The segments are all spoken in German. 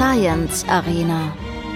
Science Arena.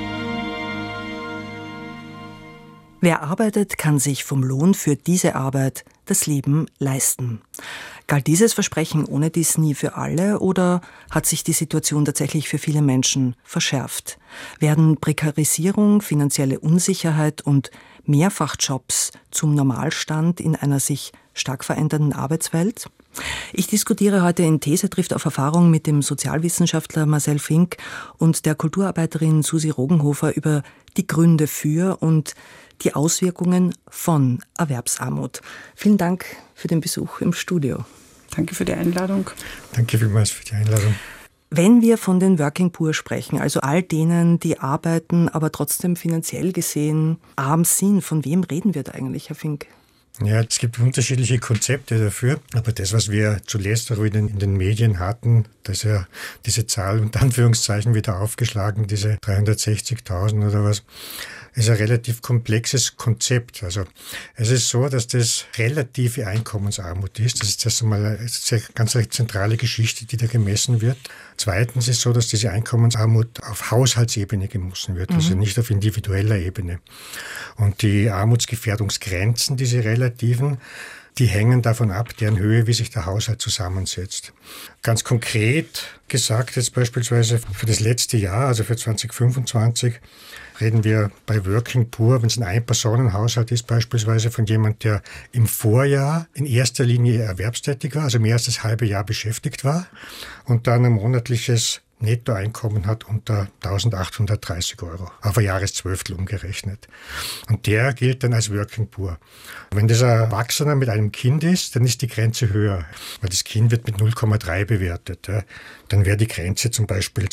Wer arbeitet, kann sich vom Lohn für diese Arbeit das Leben leisten. Galt dieses Versprechen ohne dies nie für alle oder hat sich die Situation tatsächlich für viele Menschen verschärft? Werden Prekarisierung, finanzielle Unsicherheit und Mehrfachjobs zum Normalstand in einer sich stark verändernden Arbeitswelt? Ich diskutiere heute in These trifft auf Erfahrung mit dem Sozialwissenschaftler Marcel Fink und der Kulturarbeiterin Susi Rogenhofer über die Gründe für und die Auswirkungen von Erwerbsarmut. Vielen Dank für den Besuch im Studio. Danke für die Einladung. Danke vielmals für die Einladung. Wenn wir von den Working Poor sprechen, also all denen, die arbeiten, aber trotzdem finanziell gesehen arm sind, von wem reden wir da eigentlich, Herr Fink? Ja, es gibt unterschiedliche Konzepte dafür, aber das, was wir zuletzt auch in den Medien hatten, dass ja diese Zahl unter Anführungszeichen wieder aufgeschlagen, diese 360.000 oder was, ist ein relativ komplexes Konzept. Also es ist so, dass das relative Einkommensarmut ist. Das ist erst einmal eine ganz zentrale Geschichte, die da gemessen wird. Zweitens ist es so, dass diese Einkommensarmut auf Haushaltsebene gemessen wird, also nicht auf individueller Ebene. Und die Armutsgefährdungsgrenzen, diese relativen, die hängen davon ab, deren Höhe, wie sich der Haushalt zusammensetzt. Ganz konkret gesagt, jetzt beispielsweise für das letzte Jahr, also für 2025, reden wir bei Working Poor, wenn es ein Ein-Personen-Haushalt ist, beispielsweise von jemand, der im Vorjahr in erster Linie erwerbstätig war, also mehr als das halbe Jahr beschäftigt war und dann ein monatliches Nettoeinkommen hat unter 1.830 € auf ein Jahreszwölftel umgerechnet. Und der gilt dann als Working Poor. Wenn das ein Erwachsener mit einem Kind ist, dann ist die Grenze höher, weil das Kind wird mit 0,3 bewertet. Ja. Dann wäre die Grenze zum Beispiel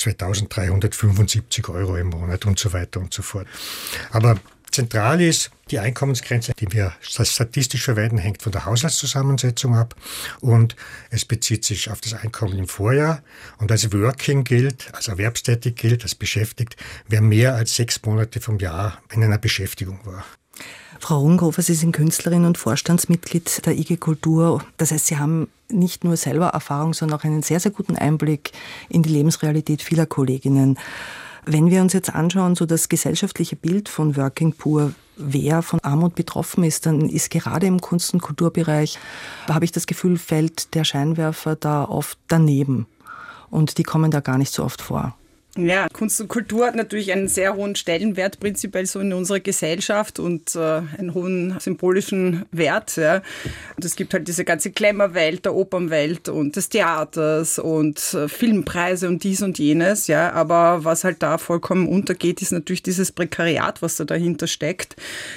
2.375 € im Monat und so weiter und so fort. Aber zentral ist, die Einkommensgrenze, die wir statistisch verwenden, hängt von der Haushaltszusammensetzung ab und es bezieht sich auf das Einkommen im Vorjahr und als Working gilt, als erwerbstätig gilt, als beschäftigt, wer mehr als 6 Monate vom Jahr in einer Beschäftigung war. Frau Rogenhofer, Sie sind Künstlerin und Vorstandsmitglied der IG Kultur. Das heißt, Sie haben nicht nur selber Erfahrung, sondern auch einen sehr, sehr guten Einblick in die Lebensrealität vieler Kolleginnen. Wenn wir uns jetzt anschauen, so das gesellschaftliche Bild von Working Poor, wer von Armut betroffen ist, dann ist gerade im Kunst- und Kulturbereich, da habe ich das Gefühl, fällt der Scheinwerfer da oft daneben. Und die kommen da gar nicht so oft vor. Ja, Kunst und Kultur hat natürlich einen sehr hohen Stellenwert, prinzipiell so in unserer Gesellschaft und einen hohen symbolischen Wert. Ja. Und es gibt halt diese ganze Glamour-Welt, der Opernwelt und des Theaters und Filmpreise und dies und jenes. Ja. Aber was halt da vollkommen untergeht, ist natürlich dieses Prekariat, was da dahinter steckt.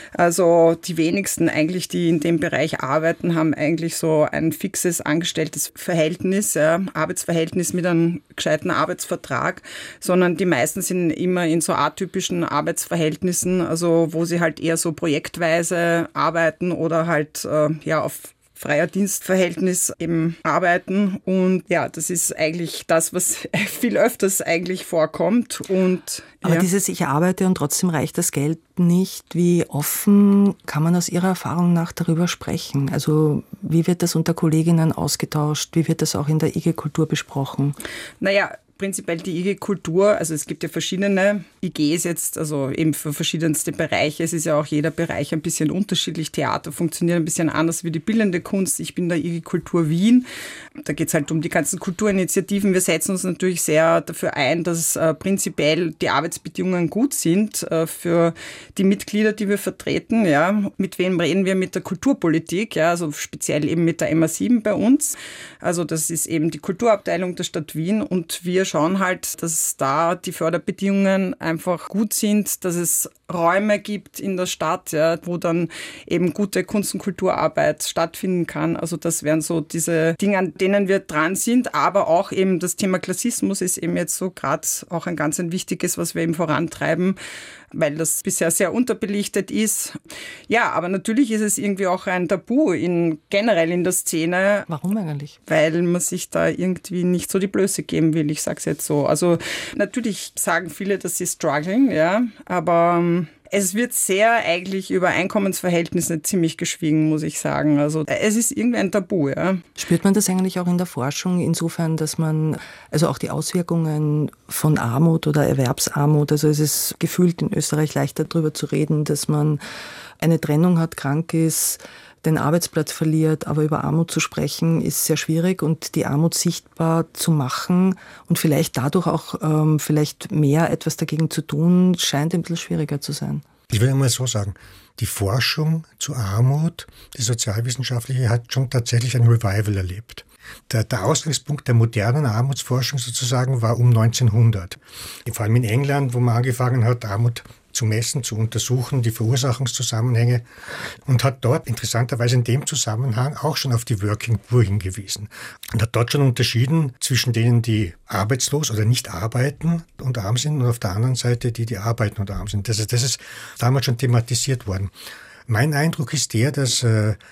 Also die wenigsten eigentlich, die in dem Bereich arbeiten, haben eigentlich so ein fixes angestelltes Verhältnis, ja, Arbeitsverhältnis mit einem gescheiten Arbeitsvertrag, sondern die meisten sind immer in so atypischen Arbeitsverhältnissen, also wo sie halt eher so projektweise arbeiten oder halt auf freier Dienstverhältnis eben arbeiten. Und ja, das ist eigentlich das, was viel öfters eigentlich vorkommt. Aber dieses Ich arbeite und trotzdem reicht das Geld nicht. Wie offen kann man aus Ihrer Erfahrung nach darüber sprechen? Also wie wird das unter Kolleginnen ausgetauscht? Wie wird das auch in der IG Kultur besprochen? Naja, prinzipiell die IG Kultur, also es gibt ja verschiedene IGs jetzt, also eben für verschiedenste Bereiche. Es ist ja auch jeder Bereich ein bisschen unterschiedlich. Theater funktioniert ein bisschen anders wie die bildende Kunst. Ich bin der IG Kultur Wien. Da geht es halt um die ganzen Kulturinitiativen. Wir setzen uns natürlich sehr dafür ein, dass prinzipiell die Arbeitsbedingungen gut sind für die Mitglieder, die wir vertreten. Ja. Mit wem reden wir? Mit der Kulturpolitik, ja, also speziell eben mit der MA7 bei uns. Also das ist eben die Kulturabteilung der Stadt Wien und wir schauen halt, dass da die Förderbedingungen einfach gut sind, dass es Räume gibt in der Stadt, ja, wo dann eben gute Kunst- und Kulturarbeit stattfinden kann. Also das wären so diese Dinge, an denen wir dran sind, aber auch eben das Thema Klassismus ist eben jetzt so gerade auch ein ganz ein wichtiges, was wir eben vorantreiben, weil das bisher sehr unterbelichtet ist. Ja, aber natürlich ist es irgendwie auch ein Tabu generell in der Szene. Warum eigentlich? Weil man sich da irgendwie nicht so die Blöße geben will, ich sag's jetzt so. Also natürlich sagen viele, dass sie strugglen, ja, aber Es wird sehr eigentlich über Einkommensverhältnisse ziemlich geschwiegen, muss ich sagen. Also es ist irgendwie ein Tabu, ja. Spürt man das eigentlich auch in der Forschung insofern, dass man, also auch die Auswirkungen von Armut oder Erwerbsarmut, also es ist gefühlt in Österreich leichter darüber zu reden, dass man eine Trennung hat, krank ist, den Arbeitsplatz verliert, aber über Armut zu sprechen ist sehr schwierig und die Armut sichtbar zu machen und vielleicht dadurch auch vielleicht mehr etwas dagegen zu tun, scheint ein bisschen schwieriger zu sein. Ich will mal so sagen, die Forschung zu Armut, die sozialwissenschaftliche, hat schon tatsächlich ein Revival erlebt. Der Ausgangspunkt der modernen Armutsforschung sozusagen war um 1900. Vor allem in England, wo man angefangen hat, Armut zu messen, zu untersuchen, die Verursachungszusammenhänge, und hat dort interessanterweise in dem Zusammenhang auch schon auf die Working Poor hingewiesen und hat dort schon unterschieden zwischen denen, die arbeitslos oder nicht arbeiten und arm sind, und auf der anderen Seite die arbeiten und arm sind. Das ist damals schon thematisiert worden. Mein Eindruck ist der, dass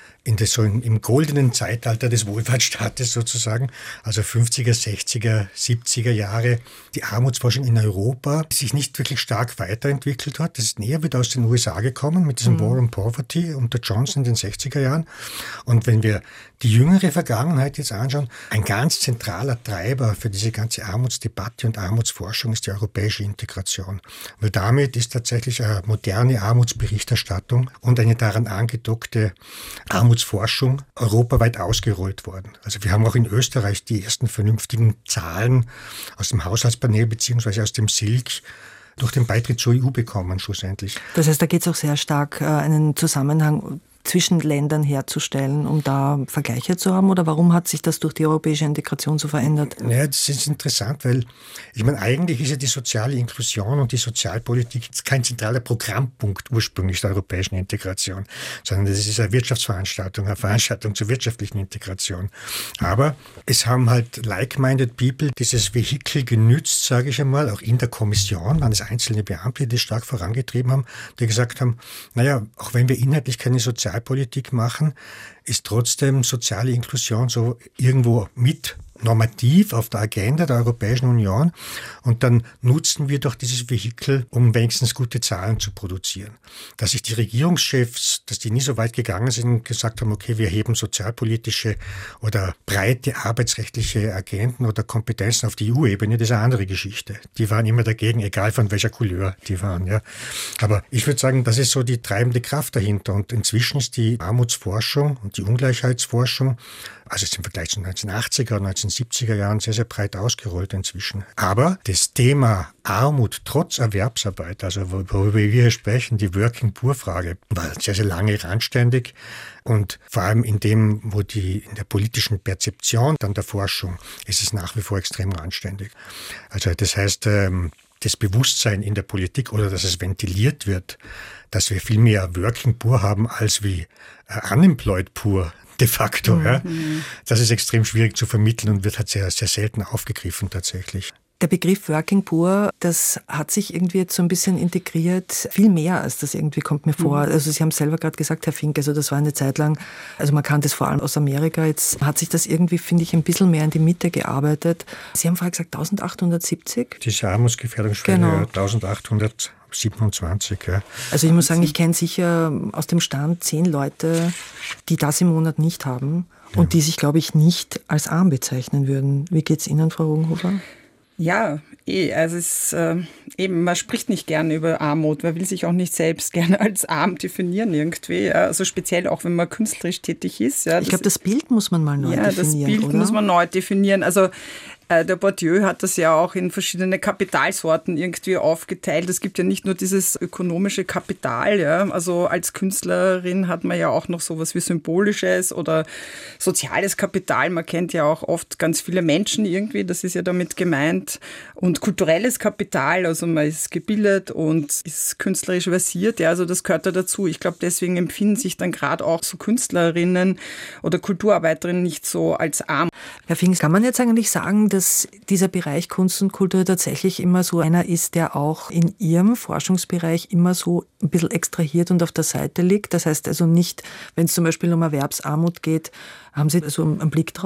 im goldenen Zeitalter des Wohlfahrtsstaates sozusagen, also 50er, 60er, 70er Jahre, die Armutsforschung in Europa sich nicht wirklich stark weiterentwickelt hat. Das ist näher wieder aus den USA gekommen mit diesem War on Poverty unter Johnson in den 60er Jahren. Und wenn wir die jüngere Vergangenheit jetzt anschauen, ein ganz zentraler Treiber für diese ganze Armutsdebatte und Armutsforschung ist die europäische Integration. Weil damit ist tatsächlich eine moderne Armutsberichterstattung und eine daran angedockte Armutsforschung europaweit ausgerollt worden. Also wir haben auch in Österreich die ersten vernünftigen Zahlen aus dem Haushaltspanel beziehungsweise aus dem SILK durch den Beitritt zur EU bekommen schlussendlich. Das heißt, da geht es auch sehr stark einen Zusammenhang zwischen Ländern herzustellen, um da Vergleiche zu haben? Oder warum hat sich das durch die europäische Integration so verändert? Naja, das ist interessant, weil ich meine, eigentlich ist ja die soziale Inklusion und die Sozialpolitik kein zentraler Programmpunkt ursprünglich der europäischen Integration, sondern das ist eine Wirtschaftsveranstaltung, eine Veranstaltung zur wirtschaftlichen Integration. Aber es haben halt like-minded people dieses Vehikel genützt, sage ich einmal, auch in der Kommission, waren es einzelne Beamte, die das stark vorangetrieben haben, die gesagt haben, naja, auch wenn wir inhaltlich keine Sozialpolitik machen, ist trotzdem soziale Inklusion so irgendwo mit normativ auf der Agenda der Europäischen Union, und dann nutzen wir doch dieses Vehikel, um wenigstens gute Zahlen zu produzieren. Dass sich die Regierungschefs, dass die nie so weit gegangen sind und gesagt haben, okay, wir heben sozialpolitische oder breite arbeitsrechtliche Agenden oder Kompetenzen auf die EU-Ebene, das ist eine andere Geschichte. Die waren immer dagegen, egal von welcher Couleur die waren. Ja. Aber ich würde sagen, das ist so die treibende Kraft dahinter, und inzwischen ist die Armutsforschung und die Ungleichheitsforschung, also im Vergleich zu den 1980er und 1970er Jahren, sehr, sehr breit ausgerollt inzwischen. Aber das Thema Armut trotz Erwerbsarbeit, also worüber wir hier sprechen, die Working-Poor-Frage, war sehr, sehr lange randständig. Und vor allem in der politischen Perzeption dann der Forschung ist es nach wie vor extrem randständig. Also das heißt, das Bewusstsein in der Politik, oder dass es ventiliert wird, dass wir viel mehr Working Poor haben als wie Unemployed Poor de facto. Ja. Das ist extrem schwierig zu vermitteln und wird halt sehr, sehr selten aufgegriffen tatsächlich. Der Begriff Working Poor, das hat sich irgendwie jetzt so ein bisschen integriert, viel mehr als das irgendwie kommt mir vor. Also Sie haben es selber gerade gesagt, Herr Fink, also das war eine Zeit lang, also man kannte es vor allem aus Amerika, jetzt hat sich das irgendwie, finde ich, ein bisschen mehr in die Mitte gearbeitet. Sie haben vorher gesagt 1870? Diese Armutsgefährdungsschwelle, genau. 1827, ja. Also ich muss sagen, ich kenne sicher aus dem Stand 10 Leute, die das im Monat nicht haben und die sich, glaube ich, nicht als arm bezeichnen würden. Wie geht es Ihnen, Frau Rogenhofer? Ja, also es eben, man spricht nicht gerne über Armut, man will sich auch nicht selbst gerne als arm definieren irgendwie, also speziell auch, wenn man künstlerisch tätig ist. Ja, ich glaube, das Bild muss man mal neu definieren, das Bild oder? muss man neu definieren, also der Bourdieu hat das ja auch in verschiedene Kapitalsorten irgendwie aufgeteilt. Es gibt ja nicht nur dieses ökonomische Kapital, ja. Also als Künstlerin hat man ja auch noch sowas wie symbolisches oder soziales Kapital. Man kennt ja auch oft ganz viele Menschen irgendwie, das ist ja damit gemeint. Und kulturelles Kapital, also man ist gebildet und ist künstlerisch versiert, ja, also das gehört da dazu. Ich glaube, deswegen empfinden sich dann gerade auch so Künstlerinnen oder Kulturarbeiterinnen nicht so als arm. Herr Fink, kann man jetzt eigentlich sagen, dass dieser Bereich Kunst und Kultur tatsächlich immer so einer ist, der auch in Ihrem Forschungsbereich immer so ein bisschen extrahiert und auf der Seite liegt? Das heißt also nicht, wenn es zum Beispiel um Erwerbsarmut geht, haben Sie so einen Blick drauf?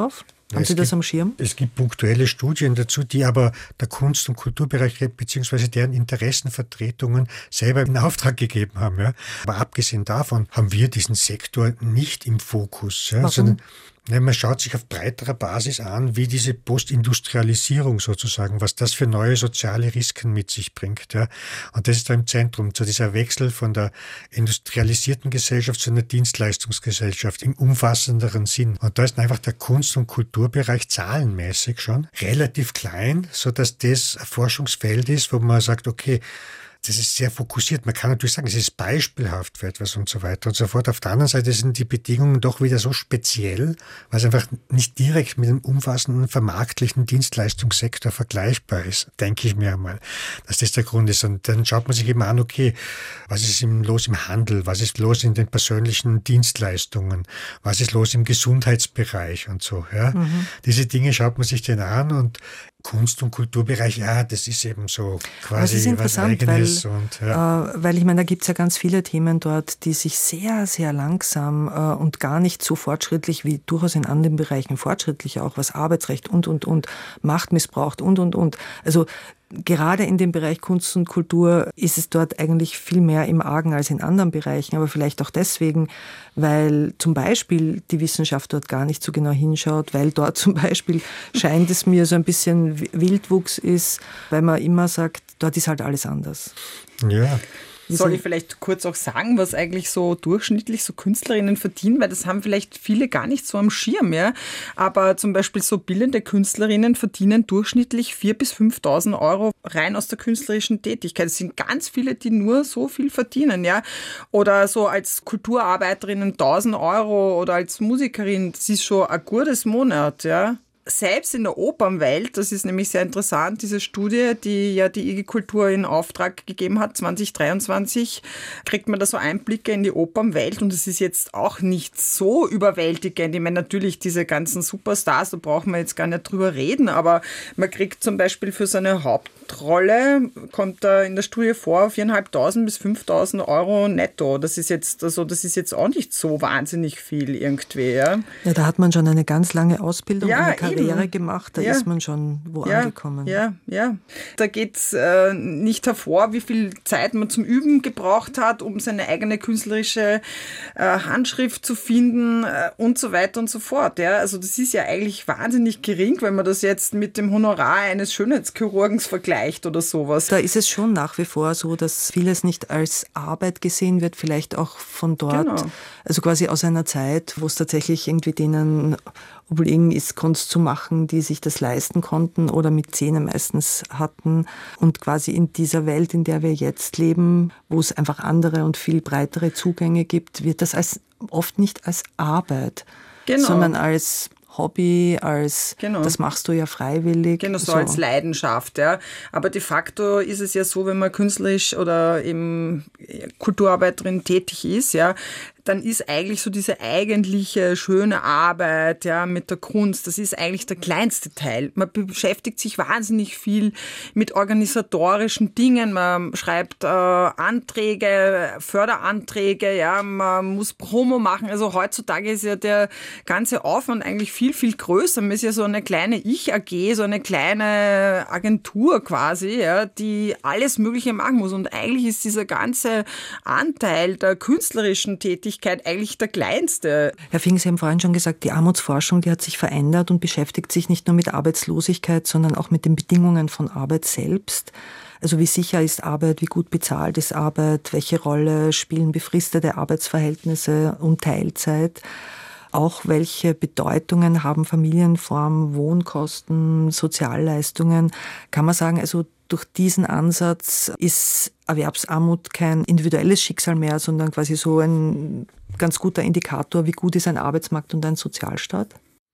Haben Sie das am Schirm? Es gibt punktuelle Studien dazu, die aber der Kunst- und Kulturbereich bzw. deren Interessenvertretungen selber in Auftrag gegeben haben. Ja. Aber abgesehen davon haben wir diesen Sektor nicht im Fokus. Ja, sondern man schaut sich auf breiterer Basis an, wie diese Postindustrialisierung sozusagen, was das für neue soziale Risiken mit sich bringt. Ja. Und das ist da im Zentrum, so dieser Wechsel von der industrialisierten Gesellschaft zu einer Dienstleistungsgesellschaft im umfassenderen Sinn. Und da ist einfach der Kunst- und Kulturbereich zahlenmäßig schon relativ klein, sodass das ein Forschungsfeld ist, wo man sagt, okay, das ist sehr fokussiert. Man kann natürlich sagen, es ist beispielhaft für etwas und so weiter und so fort. Auf der anderen Seite sind die Bedingungen doch wieder so speziell, weil es einfach nicht direkt mit dem umfassenden vermarktlichen Dienstleistungssektor vergleichbar ist, denke ich mir einmal, dass das der Grund ist. Und dann schaut man sich eben an, okay, was ist los im Handel, was ist los in den persönlichen Dienstleistungen, was ist los im Gesundheitsbereich und so. Ja. Diese Dinge schaut man sich dann an und Kunst- und Kulturbereich, ja, das ist eben so quasi was Eigenes. Weil ich meine, da gibt es ja ganz viele Themen dort, die sich sehr, sehr langsam und gar nicht so fortschrittlich wie durchaus in anderen Bereichen fortschrittlich auch, was Arbeitsrecht und, Macht missbraucht und. Also gerade in dem Bereich Kunst und Kultur ist es dort eigentlich viel mehr im Argen als in anderen Bereichen, aber vielleicht auch deswegen, weil zum Beispiel die Wissenschaft dort gar nicht so genau hinschaut, weil dort zum Beispiel scheint es mir so ein bisschen Wildwuchs ist, weil man immer sagt, dort ist halt alles anders. Ja. Soll ich vielleicht kurz auch sagen, was eigentlich so durchschnittlich so Künstlerinnen verdienen, weil das haben vielleicht viele gar nicht so am Schirm, ja. Aber zum Beispiel so bildende Künstlerinnen verdienen durchschnittlich 4.000 bis 5.000 Euro rein aus der künstlerischen Tätigkeit. Es sind ganz viele, die nur so viel verdienen, ja. Oder so als Kulturarbeiterinnen 1.000 Euro oder als Musikerin, das ist schon ein gutes Monat, ja. Selbst in der Opernwelt, das ist nämlich sehr interessant, diese Studie, die ja die IG Kultur in Auftrag gegeben hat, 2023, kriegt man da so Einblicke in die Opernwelt und es ist jetzt auch nicht so überwältigend. Ich meine, natürlich diese ganzen Superstars, da brauchen wir jetzt gar nicht drüber reden, aber man kriegt zum Beispiel für seine Hauptrolle, kommt da in der Studie vor, 4.500 bis 5.000 Euro netto. Das ist jetzt auch nicht so wahnsinnig viel irgendwie. Ja, da hat man schon eine ganz lange Ausbildung, eine Karriere gemacht, da ist man schon angekommen. Ja. Da geht es nicht hervor, wie viel Zeit man zum Üben gebraucht hat, um seine eigene künstlerische Handschrift zu finden und so weiter und so fort. Ja. Also das ist ja eigentlich wahnsinnig gering, wenn man das jetzt mit dem Honorar eines Schönheitschirurgens vergleicht oder sowas. Da ist es schon nach wie vor so, dass vieles nicht als Arbeit gesehen wird, vielleicht auch von dort, also quasi aus einer Zeit, wo es tatsächlich irgendwie denen obliegen ist, Kunst zu machen, die sich das leisten konnten oder mit Zähne meistens hatten. Und quasi in dieser Welt, in der wir jetzt leben, wo es einfach andere und viel breitere Zugänge gibt, wird das oft nicht als Arbeit, sondern als Hobby, das machst du ja freiwillig. Genau, so als Leidenschaft. Ja. Aber de facto ist es ja so, wenn man künstlerisch oder eben Kulturarbeiterin tätig ist, ja, dann ist eigentlich so diese eigentliche schöne Arbeit, ja, mit der Kunst, das ist eigentlich der kleinste Teil. Man beschäftigt sich wahnsinnig viel mit organisatorischen Dingen, man schreibt Anträge, Förderanträge, ja, man muss Promo machen. Also heutzutage ist ja der ganze Aufwand eigentlich viel, viel größer. Man ist ja so eine kleine Ich-AG, so eine kleine Agentur quasi, ja, die alles Mögliche machen muss. Und eigentlich ist dieser ganze Anteil der künstlerischen Tätigkeit eigentlich der kleinste. Herr Fink, Sie haben vorhin schon gesagt, die Armutsforschung, die hat sich verändert und beschäftigt sich nicht nur mit Arbeitslosigkeit, sondern auch mit den Bedingungen von Arbeit selbst. Also wie sicher ist Arbeit, wie gut bezahlt ist Arbeit, welche Rolle spielen befristete Arbeitsverhältnisse und Teilzeit. Auch welche Bedeutungen haben Familienform, Wohnkosten, Sozialleistungen. Kann man sagen, also durch diesen Ansatz ist Erwerbsarmut kein individuelles Schicksal mehr, sondern quasi so ein ganz guter Indikator, wie gut ist ein Arbeitsmarkt und ein Sozialstaat?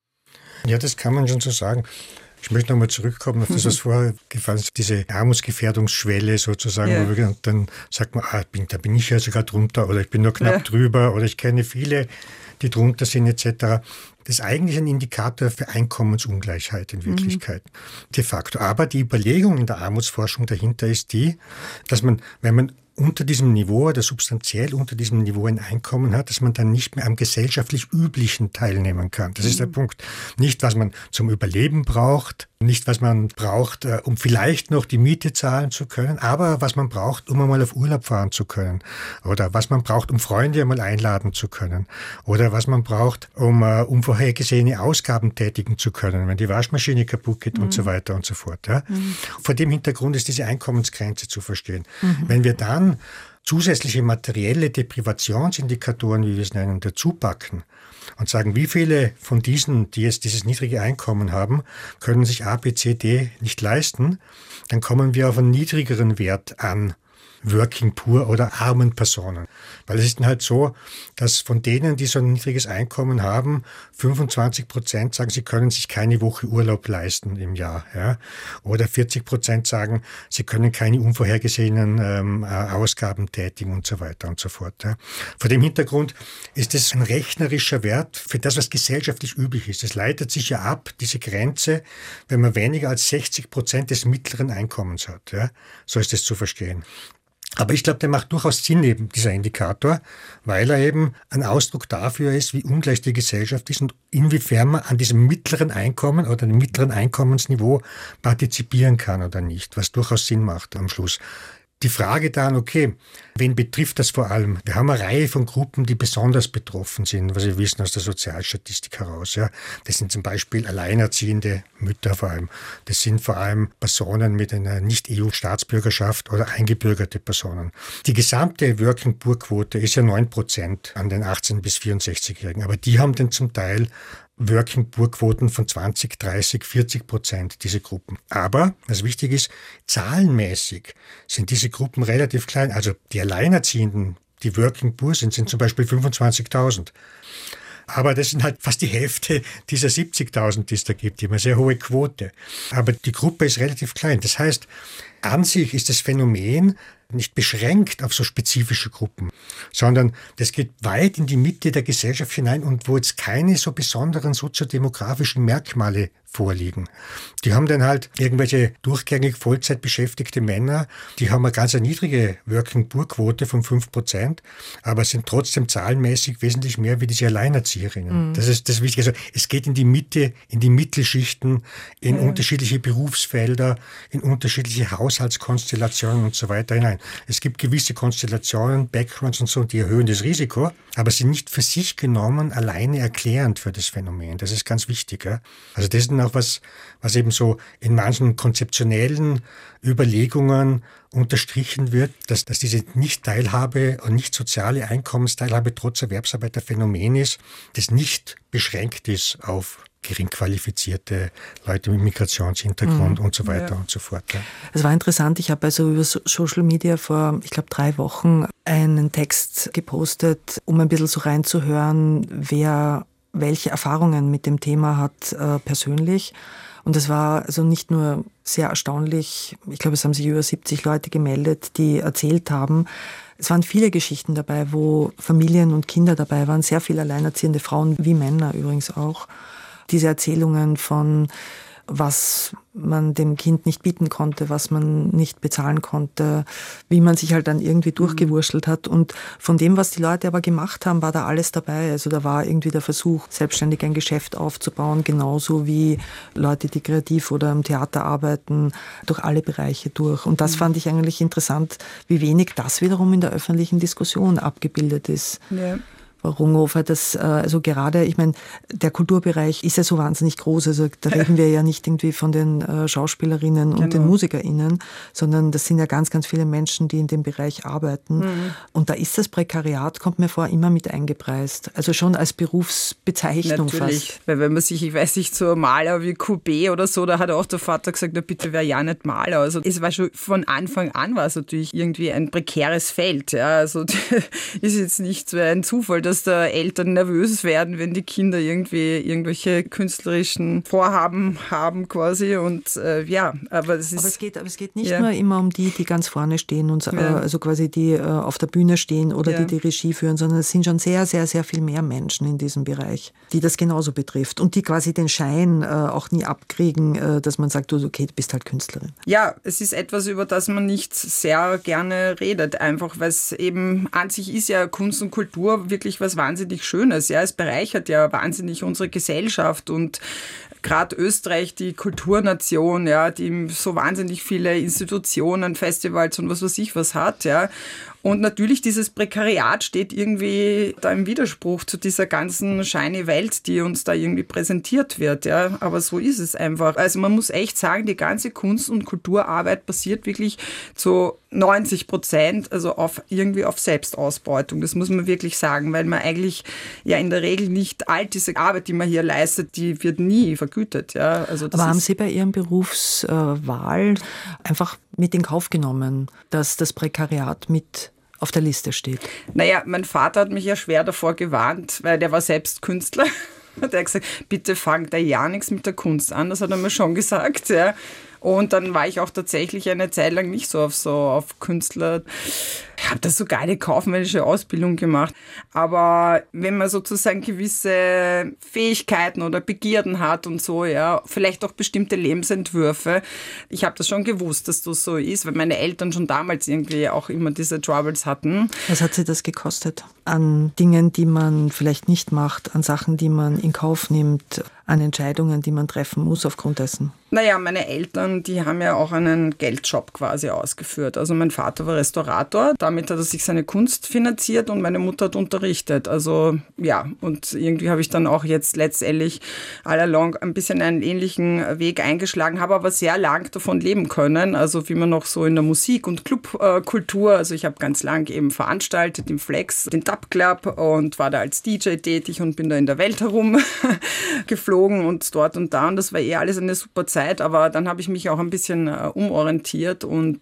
Ja, das kann man schon so sagen. Ich möchte nochmal zurückkommen auf das, was vorher gefallen ist, diese Armutsgefährdungsschwelle sozusagen. Ja. Und dann sagt man, da bin ich ja sogar drunter oder ich bin nur knapp drüber oder ich kenne viele, die drunter sind etc. Das ist eigentlich ein Indikator für Einkommensungleichheit in Wirklichkeit, de facto. Aber die Überlegung in der Armutsforschung dahinter ist die, dass man, wenn man unter diesem Niveau oder substanziell unter diesem Niveau ein Einkommen hat, dass man dann nicht mehr am gesellschaftlich Üblichen teilnehmen kann. Das ist der Punkt. Nicht, was man zum Überleben braucht, nicht, was man braucht, um vielleicht noch die Miete zahlen zu können, aber was man braucht, um einmal auf Urlaub fahren zu können. Oder was man braucht, um Freunde einmal einladen zu können. Oder was man braucht, um unvorhergesehene Ausgaben tätigen zu können, wenn die Waschmaschine kaputt geht und so weiter und so fort. Ja. Vor dem Hintergrund ist diese Einkommensgrenze zu verstehen. Wenn wir dann zusätzliche materielle Deprivationsindikatoren, wie wir es nennen, dazu packen und sagen, wie viele von diesen, die jetzt dieses niedrige Einkommen haben, können sich A, B, C, D nicht leisten, dann kommen wir auf einen niedrigeren Wert an Working Poor oder armen Personen. Weil es ist dann halt so, dass von denen, die so ein niedriges Einkommen haben, 25% sagen, sie können sich keine Woche Urlaub leisten im Jahr. Ja? Oder 40% sagen, sie können keine unvorhergesehenen Ausgaben tätigen und so weiter und so fort. Ja? Vor dem Hintergrund ist es ein rechnerischer Wert für das, was gesellschaftlich üblich ist. Es leitet sich ja ab, diese Grenze, wenn man weniger als 60% des mittleren Einkommens hat. Ja? So ist es zu verstehen. Aber ich glaube, der macht durchaus Sinn, eben dieser Indikator, weil er eben ein Ausdruck dafür ist, wie ungleich die Gesellschaft ist und inwiefern man an diesem mittleren Einkommen oder dem mittleren Einkommensniveau partizipieren kann oder nicht, was durchaus Sinn macht am Schluss. Die Frage dann, okay, wen betrifft das vor allem? Wir haben eine Reihe von Gruppen, die besonders betroffen sind, was wir wissen aus der Sozialstatistik heraus. Ja. Das sind zum Beispiel alleinerziehende Mütter vor allem. Das sind vor allem Personen mit einer Nicht-EU-Staatsbürgerschaft oder eingebürgerte Personen. Die gesamte Working-Poor-Quote ist ja 9% an den 18- bis 64-Jährigen. Aber die haben dann zum Teil Working-Poor-Quoten von 20, 30, 40%, diese Gruppen. Aber, was wichtig ist, zahlenmäßig sind diese Gruppen relativ klein. Also die Alleinerziehenden, die Working-Poor sind zum Beispiel 25.000. Aber das sind halt fast die Hälfte dieser 70.000, die es da gibt, die haben eine sehr hohe Quote. Aber die Gruppe ist relativ klein. Das heißt, an sich ist das Phänomen nicht beschränkt auf so spezifische Gruppen, sondern das geht weit in die Mitte der Gesellschaft hinein und wo jetzt keine so besonderen soziodemografischen Merkmale vorliegen. Die haben dann halt irgendwelche durchgängig Vollzeit beschäftigte Männer, die haben eine ganz niedrige Working-Poor-Quote von 5%, aber sind trotzdem zahlenmäßig wesentlich mehr wie diese Alleinerzieherinnen. Das ist das Wichtige. Also es geht in die Mitte, in die Mittelschichten, in unterschiedliche Berufsfelder, in unterschiedliche Haushaltskonstellationen und so weiter hinein. Es gibt gewisse Konstellationen, Backgrounds und so, die erhöhen das Risiko, aber sind nicht für sich genommen alleine erklärend für das Phänomen. Das ist ganz wichtig. Ja? Also das ist dann auch was eben so in manchen konzeptionellen Überlegungen unterstrichen wird, dass diese Nicht-Teilhabe und nicht soziale Einkommensteilhabe trotz Erwerbsarbeit ein Phänomen ist, das nicht beschränkt ist auf gering qualifizierte Leute mit Migrationshintergrund und so weiter und so fort. Ja. Es war interessant, ich habe also über Social Media vor, ich glaube, 3 Wochen einen Text gepostet, um ein bisschen so reinzuhören, wer welche Erfahrungen mit dem Thema hat persönlich. Und es war also nicht nur sehr erstaunlich, ich glaube, es haben sich über 70 Leute gemeldet, die erzählt haben. Es waren viele Geschichten dabei, wo Familien und Kinder dabei waren, sehr viele alleinerziehende Frauen, wie Männer übrigens auch. Diese Erzählungen von, was man dem Kind nicht bieten konnte, was man nicht bezahlen konnte, wie man sich halt dann irgendwie durchgewurschtelt hat. Und von dem, was die Leute aber gemacht haben, war da alles dabei. Also da war irgendwie der Versuch, selbstständig ein Geschäft aufzubauen, genauso wie Leute, die kreativ oder im Theater arbeiten, durch alle Bereiche durch. Und das fand ich eigentlich interessant, wie wenig das wiederum in der öffentlichen Diskussion abgebildet ist. Ja. Frau Runghofer, also gerade, ich meine, der Kulturbereich ist ja so wahnsinnig groß, also da reden wir ja nicht irgendwie von den Schauspielerinnen und den MusikerInnen, sondern das sind ja ganz, ganz viele Menschen, die in dem Bereich arbeiten. Und da ist das Prekariat, kommt mir vor, immer mit eingepreist. Also schon als Berufsbezeichnung natürlich, fast. Weil wenn man sich, ich weiß nicht, so Maler wie Courbet oder so, da hat auch der Vater gesagt, na bitte, wer ja nicht Maler. Also es war schon von Anfang an, war es natürlich irgendwie ein prekäres Feld. Ja. Also ist jetzt nicht so ein Zufall, dass dass da Eltern nervös werden, wenn die Kinder irgendwie irgendwelche künstlerischen Vorhaben haben quasi. Und aber es geht nicht nur immer um die ganz vorne stehen und also quasi die auf der Bühne stehen oder die Regie führen, sondern es sind schon sehr, sehr, sehr viel mehr Menschen in diesem Bereich, die das genauso betrifft und die quasi den Schein auch nie abkriegen, dass man sagt, okay, du bist halt Künstlerin. Ja, es ist etwas, über das man nicht sehr gerne redet, einfach weil es eben an sich ist ja Kunst und Kultur wirklich was wahnsinnig Schönes. Ja, es bereichert ja wahnsinnig unsere Gesellschaft und gerade Österreich, die Kulturnation, ja, die so wahnsinnig viele Institutionen, Festivals und was weiß ich was hat, ja. Und natürlich dieses Prekariat steht irgendwie da im Widerspruch zu dieser ganzen shiny Welt, die uns da irgendwie präsentiert wird, ja. Aber so ist es einfach. Also man muss echt sagen, die ganze Kunst- und Kulturarbeit basiert wirklich zu 90%, also auf Selbstausbeutung. Das muss man wirklich sagen, weil man eigentlich ja in der Regel nicht all diese Arbeit, die man hier leistet, die wird nie vergütet, ja. Also das Aber haben Sie bei Ihrem Berufswahl einfach mit in Kauf genommen, dass das Prekariat mit auf der Liste steht? Naja, mein Vater hat mich ja schwer davor gewarnt, weil der war selbst Künstler. Der hat gesagt, bitte fang da ja nichts mit der Kunst an. Das hat er mir schon gesagt, ja. Und dann war ich auch tatsächlich eine Zeit lang nicht so auf Künstler. Ich habe da sogar eine kaufmännische Ausbildung gemacht. Aber wenn man sozusagen gewisse Fähigkeiten oder Begierden hat und so, ja, vielleicht auch bestimmte Lebensentwürfe. Ich habe das schon gewusst, dass das so ist, weil meine Eltern schon damals irgendwie auch immer diese Troubles hatten. Was hat Sie das gekostet? An Dingen, die man vielleicht nicht macht, an Sachen, die man in Kauf nimmt, an Entscheidungen, die man treffen muss aufgrund dessen? Naja, meine Eltern, die haben ja auch einen Geldjob quasi ausgeführt. Also mein Vater war Restaurator, damit hat er sich seine Kunst finanziert und meine Mutter hat unterrichtet. Also ja, und irgendwie habe ich dann auch jetzt letztendlich all along ein bisschen einen ähnlichen Weg eingeschlagen, habe aber sehr lang davon leben können. Also wie man noch so in der Musik- und Clubkultur, also ich habe ganz lang eben veranstaltet im Flex, den Dub Club und war da als DJ tätig und bin da in der Welt herum geflogen und dort und da. Und das war alles eine super Zeit. Aber dann habe ich mich auch ein bisschen umorientiert und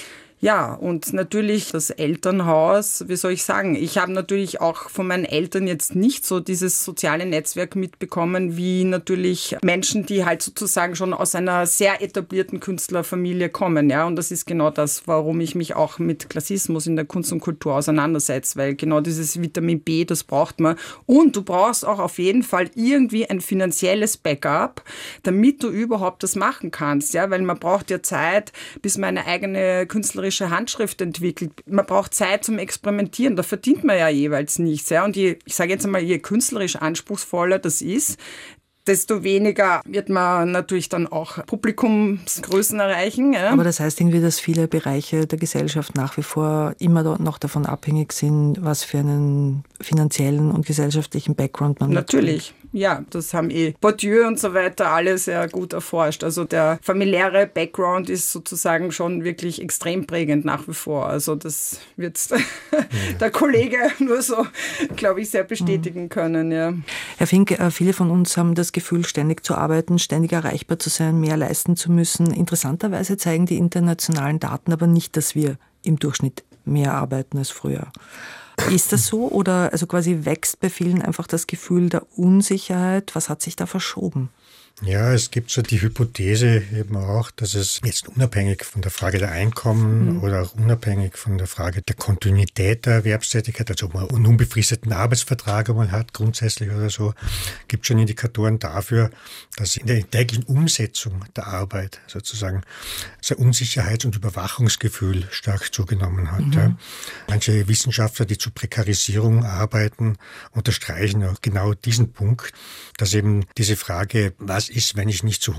ja, und natürlich das Elternhaus, wie soll ich sagen, ich habe natürlich auch von meinen Eltern jetzt nicht so dieses soziale Netzwerk mitbekommen, wie natürlich Menschen, die halt sozusagen schon aus einer sehr etablierten Künstlerfamilie kommen, ja, und das ist genau das, warum ich mich auch mit Klassismus in der Kunst und Kultur auseinandersetze, weil genau dieses Vitamin B, das braucht man und du brauchst auch auf jeden Fall irgendwie ein finanzielles Backup, damit du überhaupt das machen kannst, ja, weil man braucht ja Zeit, bis man eine eigene künstlerische Handschrift entwickelt. Man braucht Zeit zum Experimentieren. Da verdient man ja jeweils nichts. Ja? Und ich sage jetzt einmal, je künstlerisch anspruchsvoller das ist, desto weniger wird man natürlich dann auch Publikumsgrößen erreichen. Ja? Aber das heißt irgendwie, dass viele Bereiche der Gesellschaft nach wie vor immer noch davon abhängig sind, was für einen finanziellen und gesellschaftlichen Background man natürlich. Ja, das haben Bourdieu und so weiter alle sehr gut erforscht. Also der familiäre Background ist sozusagen schon wirklich extrem prägend nach wie vor. Also das wird der Kollege nur so, glaube ich, sehr bestätigen können. Ja. Herr Fink, viele von uns haben das Gefühl, ständig zu arbeiten, ständig erreichbar zu sein, mehr leisten zu müssen. Interessanterweise zeigen die internationalen Daten aber nicht, dass wir im Durchschnitt mehr arbeiten als früher. Ist das so oder also quasi wächst bei vielen einfach das Gefühl der Unsicherheit? Was hat sich da verschoben? Ja, es gibt so die Hypothese eben auch, dass es jetzt unabhängig von der Frage der Einkommen oder auch unabhängig von der Frage der Kontinuität der Erwerbstätigkeit, also ob man einen unbefristeten Arbeitsvertrag einmal hat, grundsätzlich oder so, gibt es schon Indikatoren dafür, dass in der täglichen Umsetzung der Arbeit sozusagen das Unsicherheits- und Überwachungsgefühl stark zugenommen hat. Ja. Manche Wissenschaftler, die zur Prekarisierung arbeiten, unterstreichen auch genau diesen Punkt, dass eben diese Frage, was ist, wenn ich nicht zu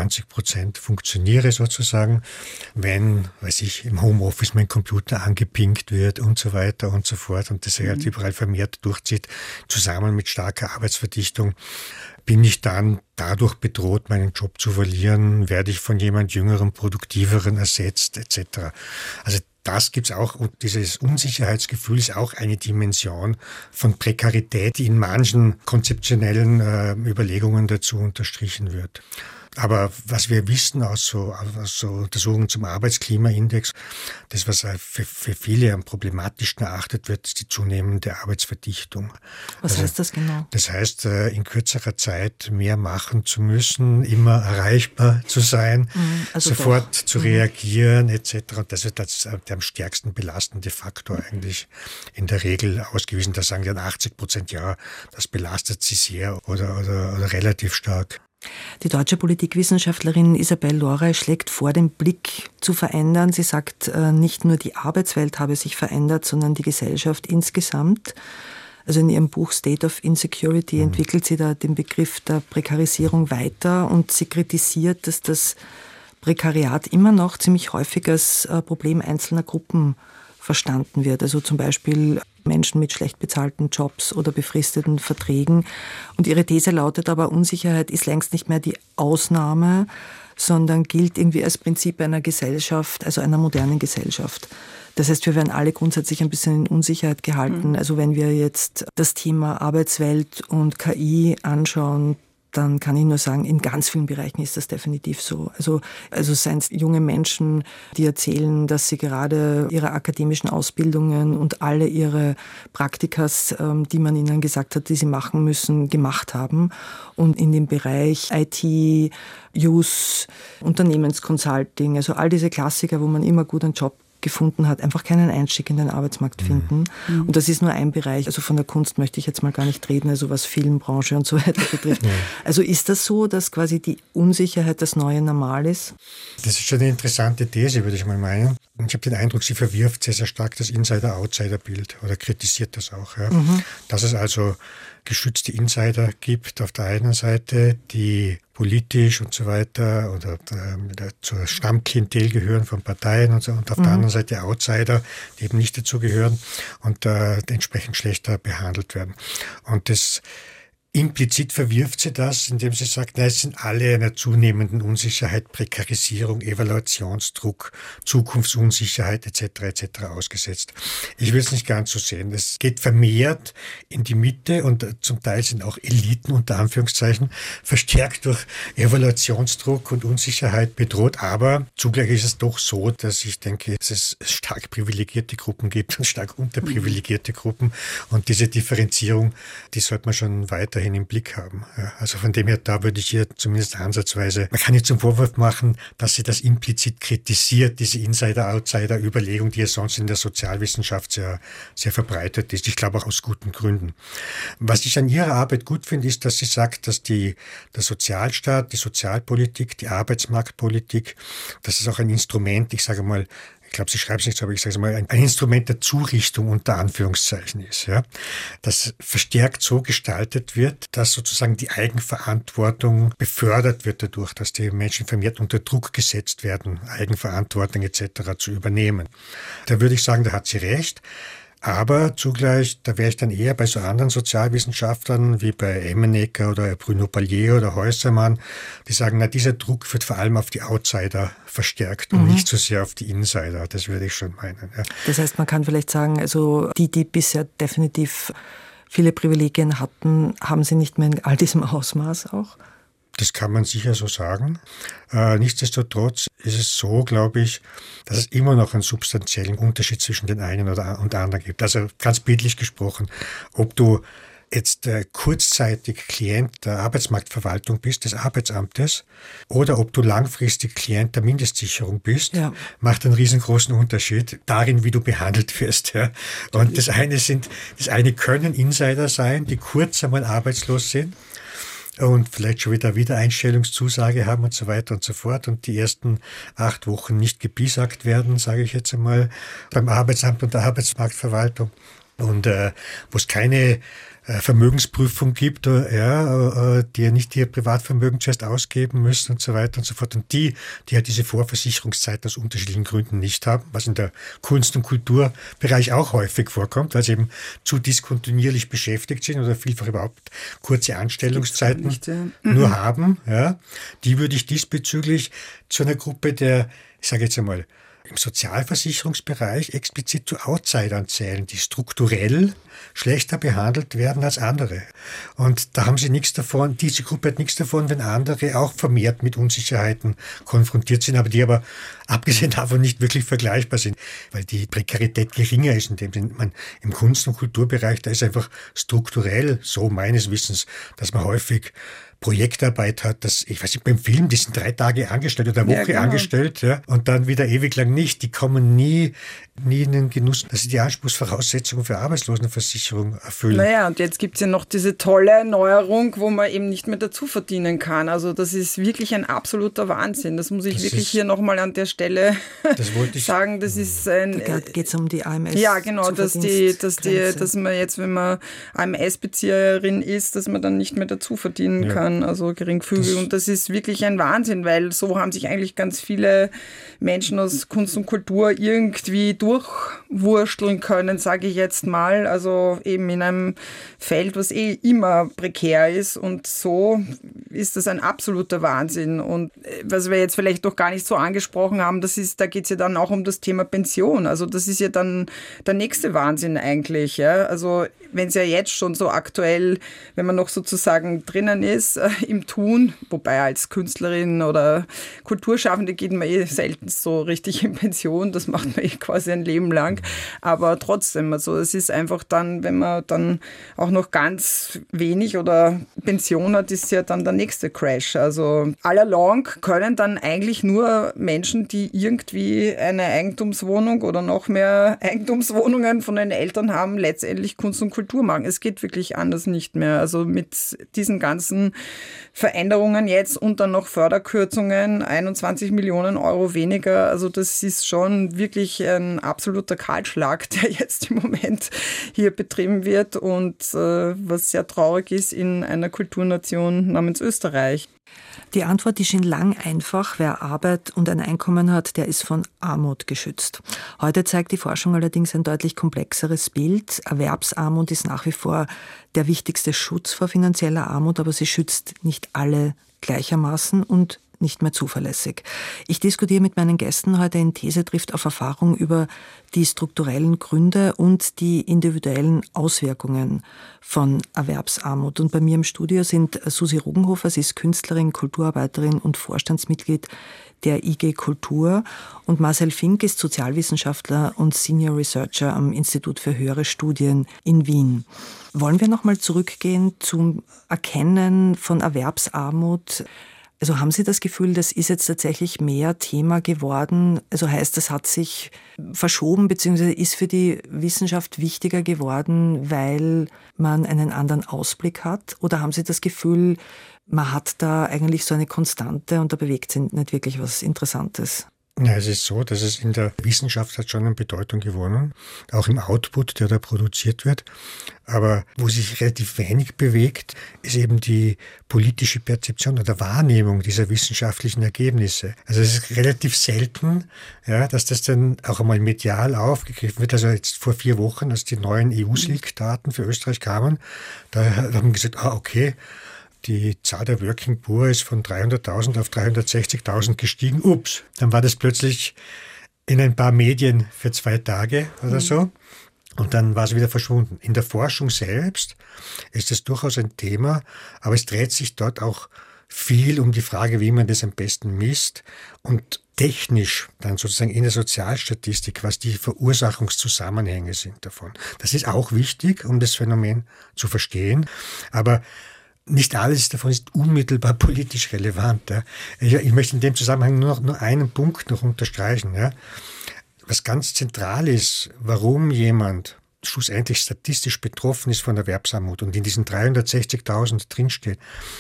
120% funktioniere sozusagen, wenn, weiß ich, im Homeoffice mein Computer angepinkt wird und so weiter und so fort und das sich halt überall vermehrt durchzieht, zusammen mit starker Arbeitsverdichtung, bin ich dann dadurch bedroht, meinen Job zu verlieren, werde ich von jemand Jüngerem, Produktiveren ersetzt etc. Also das gibt's auch und dieses Unsicherheitsgefühl ist auch eine Dimension von Prekarität, die in manchen konzeptionellen Überlegungen dazu unterstrichen wird. Aber was wir wissen aus so Untersuchungen zum Arbeitsklimaindex, das, was für viele am problematischsten erachtet wird, ist die zunehmende Arbeitsverdichtung. Was heißt das genau? Das heißt, in kürzerer Zeit mehr machen zu müssen, immer erreichbar zu sein, also sofort zu reagieren etc. Und das wird als der am stärksten belastende Faktor eigentlich in der Regel ausgewiesen. Da sagen dann 80%, ja, das belastet sie sehr oder relativ stark. Die deutsche Politikwissenschaftlerin Isabel Lorey schlägt vor, den Blick zu verändern. Sie sagt, nicht nur die Arbeitswelt habe sich verändert, sondern die Gesellschaft insgesamt. Also in ihrem Buch State of Insecurity entwickelt sie da den Begriff der Prekarisierung weiter und sie kritisiert, dass das Prekariat immer noch ziemlich häufig als Problem einzelner Gruppen verstanden wird. Also zum Beispiel Menschen mit schlecht bezahlten Jobs oder befristeten Verträgen. Und ihre These lautet aber, Unsicherheit ist längst nicht mehr die Ausnahme, sondern gilt irgendwie als Prinzip einer Gesellschaft, also einer modernen Gesellschaft. Das heißt, wir werden alle grundsätzlich ein bisschen in Unsicherheit gehalten. Also wenn wir jetzt das Thema Arbeitswelt und KI anschauen, dann kann ich nur sagen, in ganz vielen Bereichen ist das definitiv so. Also seien es junge Menschen, die erzählen, dass sie gerade ihre akademischen Ausbildungen und alle ihre Praktikas, die man ihnen gesagt hat, die sie machen müssen, gemacht haben. Und in dem Bereich IT, Use, Unternehmensconsulting, also all diese Klassiker, wo man immer gut einen Job gefunden hat, einfach keinen Einstieg in den Arbeitsmarkt finden. Und das ist nur ein Bereich. Also von der Kunst möchte ich jetzt mal gar nicht reden, also was Filmbranche und so weiter betrifft. Also ist das so, dass quasi die Unsicherheit das neue Normal ist? Das ist schon eine interessante These, würde ich mal meinen. Ich habe den Eindruck, sie verwirft sehr, sehr stark das Insider-Outsider-Bild oder kritisiert das auch. Ja. Dass es also geschützte Insider gibt auf der einen Seite, die politisch und so weiter oder zur Stammklientel gehören von Parteien und so, und auf der anderen Seite Outsider, die eben nicht dazu gehören und entsprechend schlechter behandelt werden. Und das implizit verwirft sie das, indem sie sagt, es sind alle einer zunehmenden Unsicherheit, Prekarisierung, Evaluationsdruck, Zukunftsunsicherheit etc. ausgesetzt. Ich will es nicht ganz so sehen. Es geht vermehrt in die Mitte und zum Teil sind auch Eliten unter Anführungszeichen verstärkt durch Evaluationsdruck und Unsicherheit bedroht. Aber zugleich ist es doch so, dass ich denke, dass es stark privilegierte Gruppen gibt und stark unterprivilegierte Gruppen. Und diese Differenzierung, die sollte man schon weiterhin im Blick haben. Ja, also von dem her, da würde ich hier zumindest ansatzweise, man kann nicht zum Vorwurf machen, dass sie das implizit kritisiert, diese Insider-Outsider-Überlegung, die ja sonst in der Sozialwissenschaft sehr, sehr verbreitet ist. Ich glaube auch aus guten Gründen. Was ich an ihrer Arbeit gut finde, ist, dass sie sagt, dass der Sozialstaat, die Sozialpolitik, die Arbeitsmarktpolitik, das ist auch ein Instrument, ich sage mal, ich glaube, sie schreibt es nicht so, aber ich sage es mal, ein Instrument der Zurichtung unter Anführungszeichen ist, ja, das verstärkt so gestaltet wird, dass sozusagen die Eigenverantwortung befördert wird dadurch, dass die Menschen vermehrt unter Druck gesetzt werden, Eigenverantwortung etc. zu übernehmen. Da würde ich sagen, da hat sie recht. Aber zugleich, da wäre ich dann eher bei so anderen Sozialwissenschaftlern wie bei Emmenegger oder Bruno Palier oder Häusermann, die sagen, dieser Druck wird vor allem auf die Outsider verstärkt und nicht so sehr auf die Insider. Das würde ich schon meinen. Ja. Das heißt, man kann vielleicht sagen, also die bisher definitiv viele Privilegien hatten, haben sie nicht mehr in all diesem Ausmaß auch? Das kann man sicher so sagen. Nichtsdestotrotz ist es so, glaube ich, dass es immer noch einen substanziellen Unterschied zwischen den einen und anderen gibt. Also ganz bildlich gesprochen, ob du jetzt kurzzeitig Klient der Arbeitsmarktverwaltung bist, des Arbeitsamtes, oder ob du langfristig Klient der Mindestsicherung bist, macht einen riesengroßen Unterschied darin, wie du behandelt wirst. Ja. Und das eine können Insider sein, die kurz einmal arbeitslos sind, und vielleicht schon wieder Wiedereinstellungszusage haben und so weiter und so fort und die ersten 8 Wochen nicht gebiesagt werden, sage ich jetzt einmal, beim Arbeitsamt und der Arbeitsmarktverwaltung. Und wo es keine Vermögensprüfung gibt, die ja nicht ihr Privatvermögen zuerst ausgeben müssen und so weiter und so fort. Und die ja diese Vorversicherungszeit aus unterschiedlichen Gründen nicht haben, was in der Kunst- und Kulturbereich auch häufig vorkommt, weil sie eben zu diskontinuierlich beschäftigt sind oder vielfach überhaupt kurze Anstellungszeiten nur haben. Ja. Die würde ich diesbezüglich zu einer Gruppe der, ich sage jetzt einmal, im Sozialversicherungsbereich explizit zu Outsidern zählen, die strukturell schlechter behandelt werden als andere. Und da haben sie nichts davon, diese Gruppe hat nichts davon, wenn andere auch vermehrt mit Unsicherheiten konfrontiert sind, aber die aber abgesehen davon nicht wirklich vergleichbar sind, weil die Prekarität geringer ist, indem man im Kunst- und Kulturbereich, da ist einfach strukturell so meines Wissens, dass man häufig Projektarbeit hat, ich weiß nicht, beim Film, die sind 3 Tage angestellt oder eine Woche angestellt, ja, und dann wieder ewig lang nicht. Die kommen nie in den Genuss, dass sie die Anspruchsvoraussetzungen für Arbeitslosenversicherung erfüllen. Naja, und jetzt gibt es ja noch diese tolle Neuerung, wo man eben nicht mehr dazu verdienen kann. Also das ist wirklich ein absoluter Wahnsinn. Das muss ich wirklich hier nochmal an der Stelle sagen. Das ist ein... Da geht es um die AMS. Ja, genau, dass man jetzt, wenn man AMS-Bezieherin ist, dass man dann nicht mehr dazu verdienen kann. Also geringfügig. Und das ist wirklich ein Wahnsinn, weil so haben sich eigentlich ganz viele Menschen aus Kunst und Kultur irgendwie durchwursteln können, sage ich jetzt mal. Also eben in einem Feld, was immer prekär ist. Und so ist das ein absoluter Wahnsinn. Und was wir jetzt vielleicht noch gar nicht so angesprochen haben, da geht es ja dann auch um das Thema Pension. Also das ist ja dann der nächste Wahnsinn eigentlich. Ja? Also wenn es ja jetzt schon so aktuell, wenn man noch sozusagen drinnen ist, im Tun, wobei als Künstlerin oder Kulturschaffende geht man selten so richtig in Pension, das macht man quasi ein Leben lang, aber trotzdem, also es ist einfach dann, wenn man dann auch noch ganz wenig oder Pension hat, ist ja dann der nächste Crash. Also all along können dann eigentlich nur Menschen, die irgendwie eine Eigentumswohnung oder noch mehr Eigentumswohnungen von den Eltern haben, letztendlich Kunst und Kultur machen. Es geht wirklich anders nicht mehr. Also mit diesen ganzen Veränderungen jetzt und dann noch Förderkürzungen, 21 Millionen Euro weniger. Also das ist schon wirklich ein absoluter Kahlschlag, der jetzt im Moment hier betrieben wird und was sehr traurig ist in einer Kulturnation namens Österreich. Die Antwort ist in lang einfach. Wer Arbeit und ein Einkommen hat, der ist von Armut geschützt. Heute zeigt die Forschung allerdings ein deutlich komplexeres Bild. Erwerbsarmut ist nach wie vor der wichtigste Schutz vor finanzieller Armut, aber sie schützt nicht alle gleichermaßen und nicht mehr zuverlässig. Ich diskutiere mit meinen Gästen heute in These trifft auf Erfahrung über die strukturellen Gründe und die individuellen Auswirkungen von Erwerbsarmut. Und bei mir im Studio sind Susi Rugenhofer, sie ist Künstlerin, Kulturarbeiterin und Vorstandsmitglied der IG Kultur, und Marcel Fink ist Sozialwissenschaftler und Senior Researcher am Institut für höhere Studien in Wien. Wollen wir nochmal zurückgehen zum Erkennen von Erwerbsarmut? Also haben Sie das Gefühl, das ist jetzt tatsächlich mehr Thema geworden? Also heißt, das hat sich verschoben bzw. ist für die Wissenschaft wichtiger geworden, weil man einen anderen Ausblick hat? Oder haben Sie das Gefühl, man hat da eigentlich so eine Konstante und da bewegt sich nicht wirklich was Interessantes? Ja, es ist so, dass es in der Wissenschaft hat schon an Bedeutung gewonnen, auch im Output, der da produziert wird. Aber wo sich relativ wenig bewegt, ist eben die politische Perzeption oder Wahrnehmung dieser wissenschaftlichen Ergebnisse. Also es ist relativ selten, ja, dass das dann auch einmal medial aufgegriffen wird. Also jetzt vor 4 Wochen, als die neuen EU-SILK-Daten für Österreich kamen, da haben wir gesagt, okay, die Zahl der Working Poor ist von 300.000 auf 360.000 gestiegen. Ups, dann war das plötzlich in ein paar Medien für 2 Tage oder so. Und dann war es wieder verschwunden. In der Forschung selbst ist es durchaus ein Thema, aber es dreht sich dort auch viel um die Frage, wie man das am besten misst und technisch dann sozusagen in der Sozialstatistik, was die Verursachungszusammenhänge sind davon. Das ist auch wichtig, um das Phänomen zu verstehen, aber nicht alles davon ist unmittelbar politisch relevant. Ja. Ich möchte in dem Zusammenhang nur einen Punkt noch unterstreichen. Ja. Was ganz zentral ist, warum jemand schlussendlich statistisch betroffen ist von Erwerbsarmut und in diesen 360.000 drinsteht,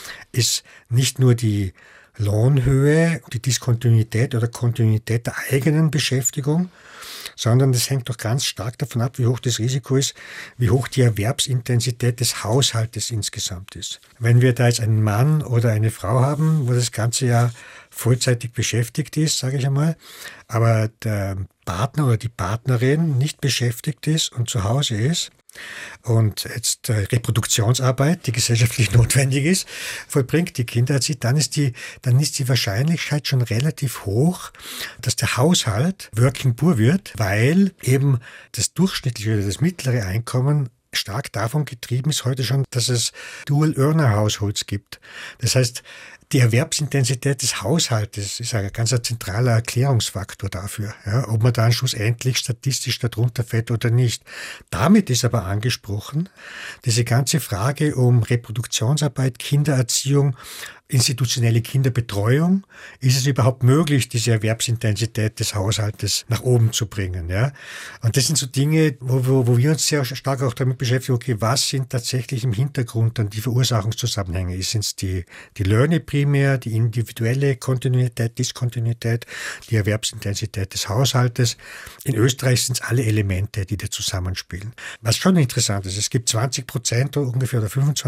ist nicht nur die Lohnhöhe, die Diskontinuität oder Kontinuität der eigenen Beschäftigung, sondern das hängt doch ganz stark davon ab, wie hoch das Risiko ist, wie hoch die Erwerbsintensität des Haushaltes insgesamt ist. Wenn wir da jetzt einen Mann oder eine Frau haben, wo das ganze Jahr vollzeitig beschäftigt ist, sage ich einmal, aber der Partner oder die Partnerin nicht beschäftigt ist und zu Hause ist, und jetzt Reproduktionsarbeit, die gesellschaftlich notwendig ist, vollbringt, die Kinder erzieht, dann ist die Wahrscheinlichkeit schon relativ hoch, dass der Haushalt Working Poor wird, weil eben das durchschnittliche oder das mittlere Einkommen stark davon getrieben ist heute schon, dass es Dual-Earner-Households gibt. Das heißt, die Erwerbsintensität des Haushaltes ist ein ganz zentraler Erklärungsfaktor dafür, ja, ob man dann schlussendlich statistisch darunter fällt oder nicht. Damit ist aber angesprochen, diese ganze Frage um Reproduktionsarbeit, Kindererziehung, institutionelle Kinderbetreuung, ist es überhaupt möglich, diese Erwerbsintensität des Haushaltes nach oben zu bringen. Ja? Und das sind so Dinge, wo wir uns sehr stark auch damit beschäftigen, okay, was sind tatsächlich im Hintergrund dann die Verursachungszusammenhänge? Sind es die Löhne primär, die individuelle Kontinuität, Diskontinuität, die Erwerbsintensität des Haushaltes? In Österreich sind es alle Elemente, die da zusammenspielen. Was schon interessant ist, es gibt 20% ungefähr oder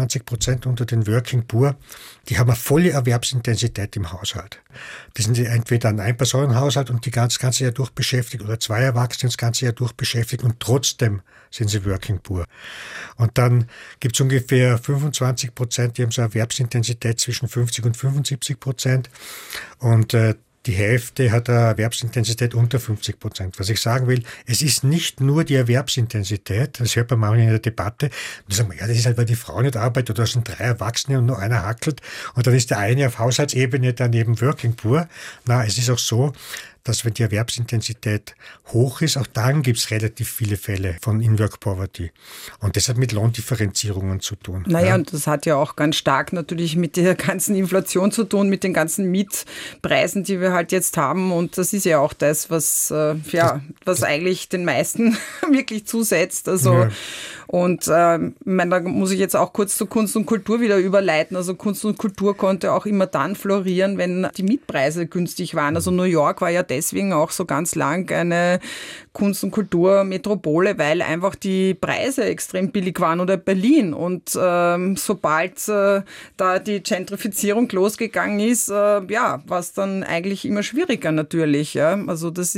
25% unter den Working Poor, die haben eine volle Erwerbsintensität im Haushalt. Das sind entweder ein Ein-Personen-Haushalt und die das ganze Jahr durch beschäftigt oder zwei Erwachsene das ganze Jahr durch beschäftigt und trotzdem sind sie Working Poor. Und dann gibt es ungefähr 25%, die haben so eine Erwerbsintensität zwischen 50 und 75% und die Hälfte hat eine Erwerbsintensität unter 50%. Was ich sagen will, es ist nicht nur die Erwerbsintensität, das hört man manchmal in der Debatte, da sagen wir, ja, das ist halt, weil die Frau nicht arbeitet oder es sind 3 Erwachsene und nur einer hackelt und dann ist der eine auf Haushaltsebene dann eben Working Poor. Na, es ist auch so, dass wenn die Erwerbsintensität hoch ist, auch dann gibt es relativ viele Fälle von In-Work-Poverty. Und das hat mit Lohndifferenzierungen zu tun. Naja, und das hat ja auch ganz stark natürlich mit der ganzen Inflation zu tun, mit den ganzen Mietpreisen, die wir halt jetzt haben. Und das ist ja auch das, was eigentlich den meisten wirklich zusetzt. Also ja. Und da muss ich jetzt auch kurz zu Kunst und Kultur wieder überleiten. Also Kunst und Kultur konnte auch immer dann florieren, wenn die Mietpreise günstig waren. Also New York war ja deswegen auch so ganz lang eine Kunst- und Kulturmetropole, weil einfach die Preise extrem billig waren, oder Berlin. Und sobald da die Gentrifizierung losgegangen ist, war es dann eigentlich immer schwieriger natürlich. Ja? Also das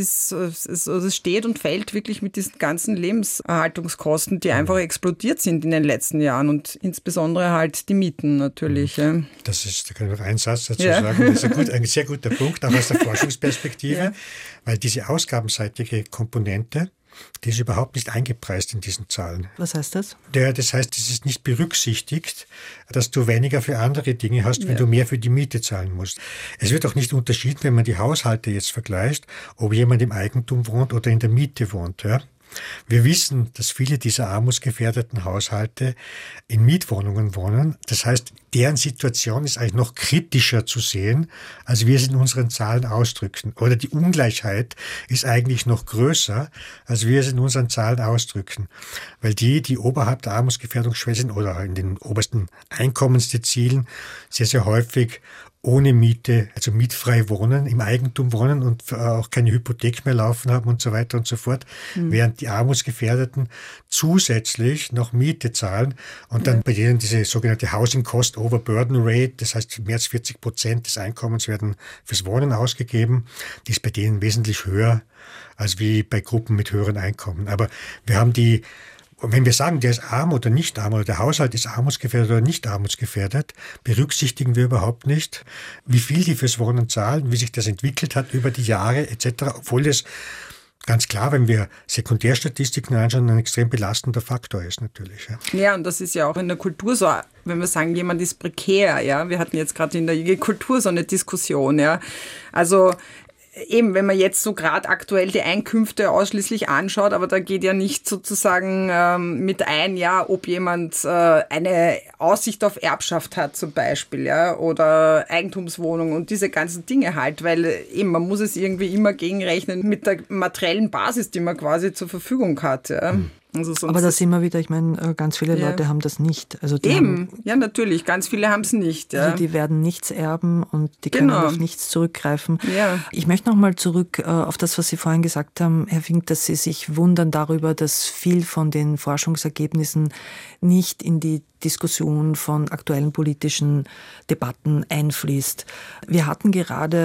es steht und fällt wirklich mit diesen ganzen Lebenserhaltungskosten, die einfach explodiert sind in den letzten Jahren und insbesondere halt die Mieten natürlich. Ja. Da kann ich noch einen Satz dazu sagen. Das ist ein sehr guter Punkt, auch aus der Forschungsperspektive, weil diese ausgabenseitige Komponente, die ist überhaupt nicht eingepreist in diesen Zahlen. Was heißt das? Das heißt, es ist nicht berücksichtigt, dass du weniger für andere Dinge hast, wenn du mehr für die Miete zahlen musst. Es wird auch nicht unterschieden, wenn man die Haushalte jetzt vergleicht, ob jemand im Eigentum wohnt oder in der Miete wohnt. Ja? Wir wissen, dass viele dieser armutsgefährdeten Haushalte in Mietwohnungen wohnen. Das heißt, deren Situation ist eigentlich noch kritischer zu sehen, als wir es in unseren Zahlen ausdrücken. Oder die Ungleichheit ist eigentlich noch größer, als wir es in unseren Zahlen ausdrücken. Weil die oberhalb der Armutsgefährdungsschwelle sind oder in den obersten Einkommensdezilen sehr, sehr häufig ohne Miete, also mietfrei wohnen, im Eigentum wohnen und auch keine Hypothek mehr laufen haben und so weiter und so fort, während die Armutsgefährdeten zusätzlich noch Miete zahlen und dann bei denen diese sogenannte Housing Cost Over Burden Rate, das heißt mehr als 40% des Einkommens werden fürs Wohnen ausgegeben, die ist bei denen wesentlich höher als wie bei Gruppen mit höheren Einkommen. Aber wir haben wenn wir sagen, der ist arm oder nicht arm oder der Haushalt ist armutsgefährdet oder nicht armutsgefährdet, berücksichtigen wir überhaupt nicht, wie viel die fürs Wohnen zahlen, wie sich das entwickelt hat über die Jahre etc., obwohl das ganz klar, wenn wir Sekundärstatistiken anschauen, ein extrem belastender Faktor ist natürlich. Ja, und das ist ja auch in der Kultur so, wenn wir sagen, jemand ist prekär. Ja, wir hatten jetzt gerade in der IG Kultur so eine Diskussion. Ja, also eben, wenn man jetzt so gerade aktuell die Einkünfte ausschließlich anschaut, aber da geht ja nicht sozusagen mit ein, ja, ob jemand eine Aussicht auf Erbschaft hat zum Beispiel, ja, oder Eigentumswohnung und diese ganzen Dinge halt, weil eben man muss es irgendwie immer gegenrechnen mit der materiellen Basis, die man quasi zur Verfügung hat, ja. Also aber da sind wir wieder, ich meine, ganz viele Leute haben das nicht. Also ja natürlich, ganz viele haben es nicht. Ja. Also die werden nichts erben und die können auf nichts zurückgreifen. Ja. Ich möchte nochmal zurück auf das, was Sie vorhin gesagt haben, Herr Fink, dass Sie sich wundern darüber, dass viel von den Forschungsergebnissen nicht in die Diskussion von aktuellen politischen Debatten einfließt. Wir hatten gerade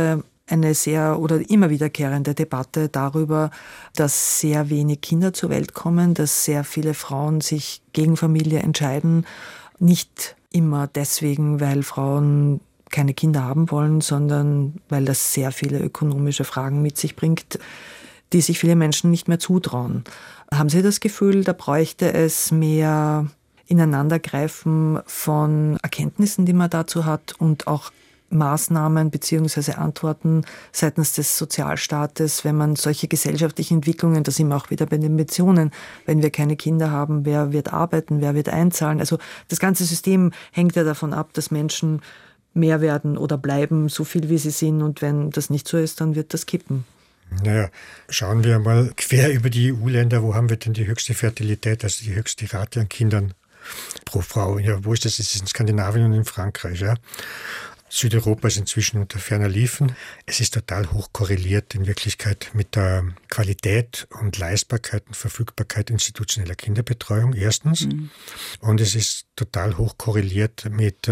eine sehr oder immer wiederkehrende Debatte darüber, dass sehr wenig Kinder zur Welt kommen, dass sehr viele Frauen sich gegen Familie entscheiden. Nicht immer deswegen, weil Frauen keine Kinder haben wollen, sondern weil das sehr viele ökonomische Fragen mit sich bringt, die sich viele Menschen nicht mehr zutrauen. Haben Sie das Gefühl, da bräuchte es mehr Ineinandergreifen von Erkenntnissen, die man dazu hat und auch Maßnahmen bzw. Antworten seitens des Sozialstaates, wenn man solche gesellschaftlichen Entwicklungen, da sind wir auch wieder bei den Pensionen, wenn wir keine Kinder haben, wer wird arbeiten, wer wird einzahlen? Also das ganze System hängt ja davon ab, dass Menschen mehr werden oder bleiben, so viel wie sie sind, und wenn das nicht so ist, dann wird das kippen. Naja, schauen wir mal quer über die EU-Länder, wo haben wir denn die höchste Fertilität, also die höchste Rate an Kindern pro Frau? Ja, wo ist das? Das ist in Skandinavien und in Frankreich, ja. Südeuropa ist inzwischen unter ferner Liefen. Es ist total hoch korreliert in Wirklichkeit mit der Qualität und Leistbarkeit und Verfügbarkeit institutioneller Kinderbetreuung, erstens. Und es ist total hoch korreliert mit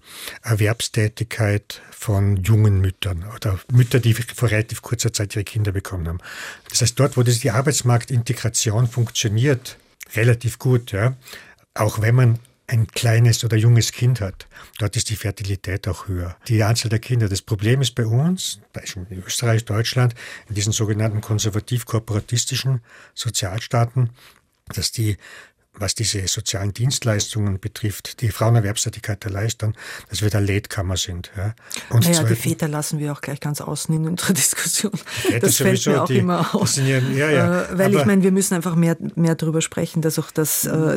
Erwerbstätigkeit von jungen Müttern oder Mütter, die vor relativ kurzer Zeit ihre Kinder bekommen haben. Das heißt, dort, wo die Arbeitsmarktintegration funktioniert, relativ gut, ja, auch wenn man ein kleines oder junges Kind hat, dort ist die Fertilität auch höher. Die Anzahl der Kinder. Das Problem ist bei uns, in Österreich, Deutschland, in diesen sogenannten konservativ-kooperatistischen Sozialstaaten, dass was diese sozialen Dienstleistungen betrifft, die Frauenerwerbstätigkeit erleichtern, dass wir da Latecomer sind. Ja. Und die Väter lassen wir auch gleich ganz außen in unserer Diskussion. Das fällt mir auch immer auf. Weil ich meine, wir müssen einfach mehr darüber sprechen, dass auch das...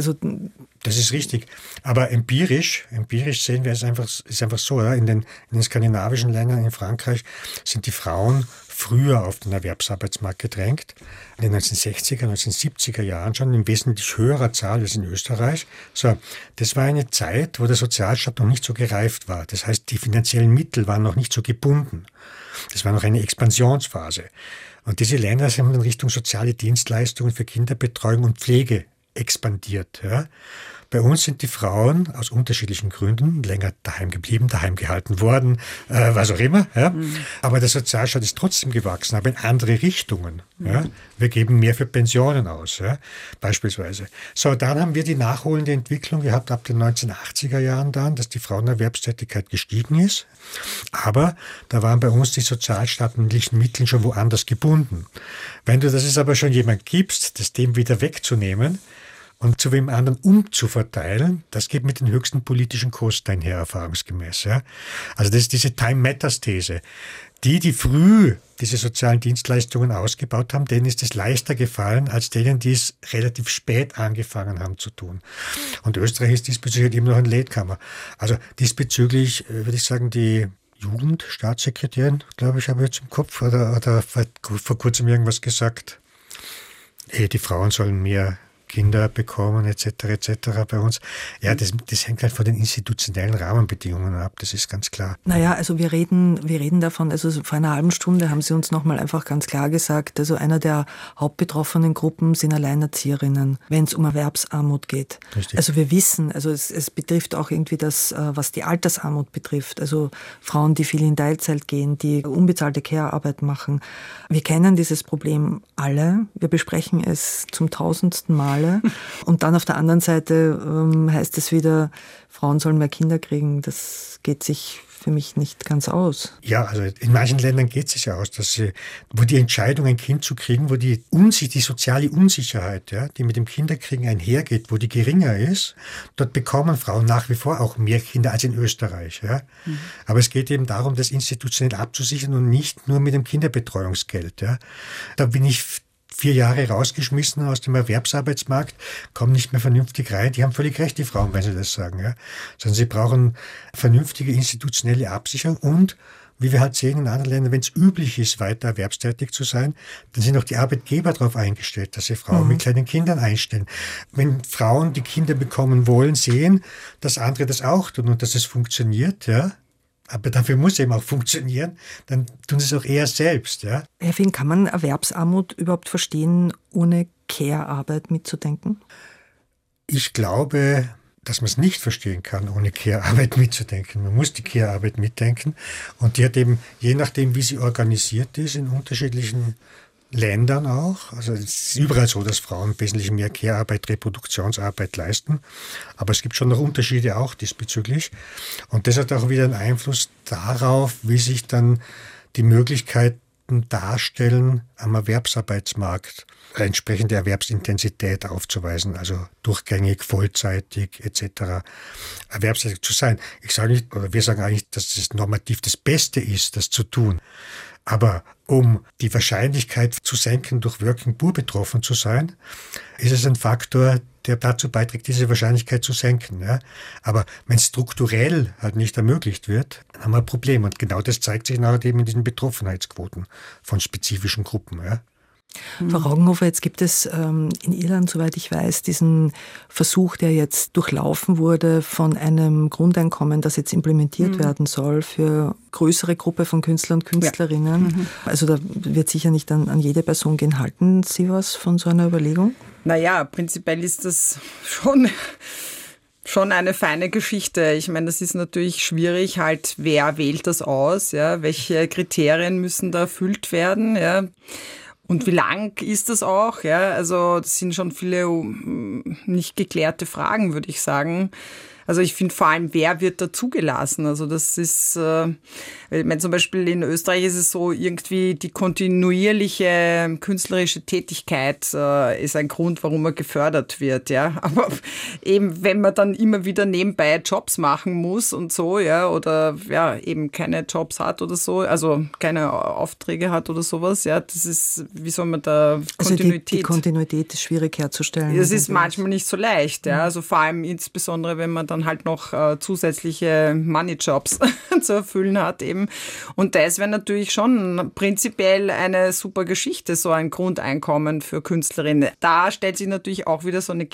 Das ist richtig. Aber empirisch sehen wir es einfach so. Ja. In den skandinavischen Ländern, in Frankreich, sind die Frauen früher auf den Erwerbsarbeitsmarkt gedrängt. In den 1960er, 1970er Jahren schon in wesentlich höherer Zahl als in Österreich. So, das war eine Zeit, wo der Sozialstaat noch nicht so gereift war. Das heißt, die finanziellen Mittel waren noch nicht so gebunden. Das war noch eine Expansionsphase. Und diese Länder sind in Richtung soziale Dienstleistungen für Kinderbetreuung und Pflege expandiert. Ja. Bei uns sind die Frauen aus unterschiedlichen Gründen länger daheim geblieben, daheim gehalten worden, was auch immer. Ja. Aber der Sozialstaat ist trotzdem gewachsen, aber in andere Richtungen. Ja. Wir geben mehr für Pensionen aus, ja, beispielsweise. So, dann haben wir die nachholende Entwicklung gehabt ab den 1980er Jahren dann, dass die Frauenerwerbstätigkeit gestiegen ist. Aber da waren bei uns die sozialstaatlichen Mittel schon woanders gebunden. Wenn du das jetzt aber schon jemand gibst, das dem wieder wegzunehmen und zu wem anderen umzuverteilen, das geht mit den höchsten politischen Kosten einher, erfahrungsgemäß. Ja? Also das ist diese Time-Matters-These. Die früh diese sozialen Dienstleistungen ausgebaut haben, denen ist es leichter gefallen, als denen, die es relativ spät angefangen haben zu tun. Und Österreich ist diesbezüglich eben noch ein Latecomer. Also diesbezüglich würde ich sagen, die Jugendstaatssekretärin, glaube ich, habe ich jetzt im Kopf, oder vor kurzem irgendwas gesagt, die Frauen sollen mehr Kinder bekommen, etc. bei uns. Ja, das hängt halt von den institutionellen Rahmenbedingungen ab, das ist ganz klar. Naja, also wir reden davon, also vor einer halben Stunde haben Sie uns nochmal einfach ganz klar gesagt, also einer der hauptbetroffenen Gruppen sind Alleinerzieherinnen, wenn es um Erwerbsarmut geht. Richtig. Also wir wissen, also es betrifft auch irgendwie das, was die Altersarmut betrifft, also Frauen, die viel in Teilzeit gehen, die unbezahlte Care-Arbeit machen. Wir kennen dieses Problem alle, wir besprechen es zum 1000. Mal. Und dann auf der anderen Seite heißt es wieder, Frauen sollen mehr Kinder kriegen. Das geht sich für mich nicht ganz aus. Ja, also in manchen Ländern geht es sich ja aus, wo die Entscheidung, ein Kind zu kriegen, wo die soziale Unsicherheit, ja, die mit dem Kinderkriegen einhergeht, wo die geringer ist, dort bekommen Frauen nach wie vor auch mehr Kinder als in Österreich. Ja. Aber es geht eben darum, das institutionell abzusichern und nicht nur mit dem Kinderbetreuungsgeld. Ja. Da bin ich 4 Jahre rausgeschmissen aus dem Erwerbsarbeitsmarkt, kommen nicht mehr vernünftig rein. Die haben völlig recht, die Frauen, wenn sie das sagen. Ja. Sondern sie brauchen vernünftige institutionelle Absicherung und, wie wir halt sehen in anderen Ländern, wenn es üblich ist, weiter erwerbstätig zu sein, dann sind auch die Arbeitgeber darauf eingestellt, dass sie Frauen mit kleinen Kindern einstellen. Wenn Frauen, die Kinder bekommen wollen, sehen, dass andere das auch tun und dass es funktioniert, ja, aber dafür muss eben auch funktionieren, dann tun sie es auch eher selbst. Ja? Herr Fehn, kann man Erwerbsarmut überhaupt verstehen, ohne Care-Arbeit mitzudenken? Ich glaube, dass man es nicht verstehen kann, ohne Care-Arbeit mitzudenken. Man muss die Care-Arbeit mitdenken und die hat eben, je nachdem, wie sie organisiert ist, in unterschiedlichen Ländern auch. Also es ist überall so, dass Frauen wesentlich mehr Care-Arbeit, Reproduktionsarbeit leisten. Aber es gibt schon noch Unterschiede auch diesbezüglich. Und das hat auch wieder einen Einfluss darauf, wie sich dann die Möglichkeiten darstellen, am Erwerbsarbeitsmarkt eine entsprechende Erwerbsintensität aufzuweisen, also durchgängig, vollzeitig etc. erwerbstätig zu sein. Ich sage nicht, oder wir sagen eigentlich, dass das normativ das Beste ist, das zu tun. Aber um die Wahrscheinlichkeit zu senken, durch Working Poor betroffen zu sein, ist es ein Faktor, der dazu beiträgt, diese Wahrscheinlichkeit zu senken. Ja? Aber wenn es strukturell halt nicht ermöglicht wird, dann haben wir ein Problem. Und genau das zeigt sich nachher eben in diesen Betroffenheitsquoten von spezifischen Gruppen. Ja? Frau Roggenhofer, jetzt gibt es in Irland, soweit ich weiß, diesen Versuch, der jetzt durchlaufen wurde von einem Grundeinkommen, das jetzt implementiert werden soll für größere Gruppe von Künstlern und Künstlerinnen. Ja. Also da wird sicher nicht an jede Person gehen. Halten Sie was von so einer Überlegung? Naja, prinzipiell ist das schon eine feine Geschichte. Ich meine, das ist natürlich schwierig, halt, wer wählt das aus? Ja? Welche Kriterien müssen da erfüllt werden? Ja? Und wie lang ist das auch? Ja, also das sind schon viele nicht geklärte Fragen, würde ich sagen. Also ich finde vor allem, wer wird da zugelassen? Also das ist, ich meine, zum Beispiel in Österreich ist es so, irgendwie die kontinuierliche künstlerische Tätigkeit ist ein Grund, warum man gefördert wird, ja. Aber eben, wenn man dann immer wieder nebenbei Jobs machen muss und so, ja, oder ja, eben keine Jobs hat oder so, also keine Aufträge hat oder sowas, ja, das ist, wie soll man da Kontinuität? Also die Kontinuität ist schwierig herzustellen. Es ist manchmal nicht so leicht, ja. Also vor allem insbesondere, wenn man dann halt noch zusätzliche Money-Jobs zu erfüllen hat eben. Und das wäre natürlich schon prinzipiell eine super Geschichte, so ein Grundeinkommen für Künstlerinnen. Da stellt sich natürlich auch wieder so eine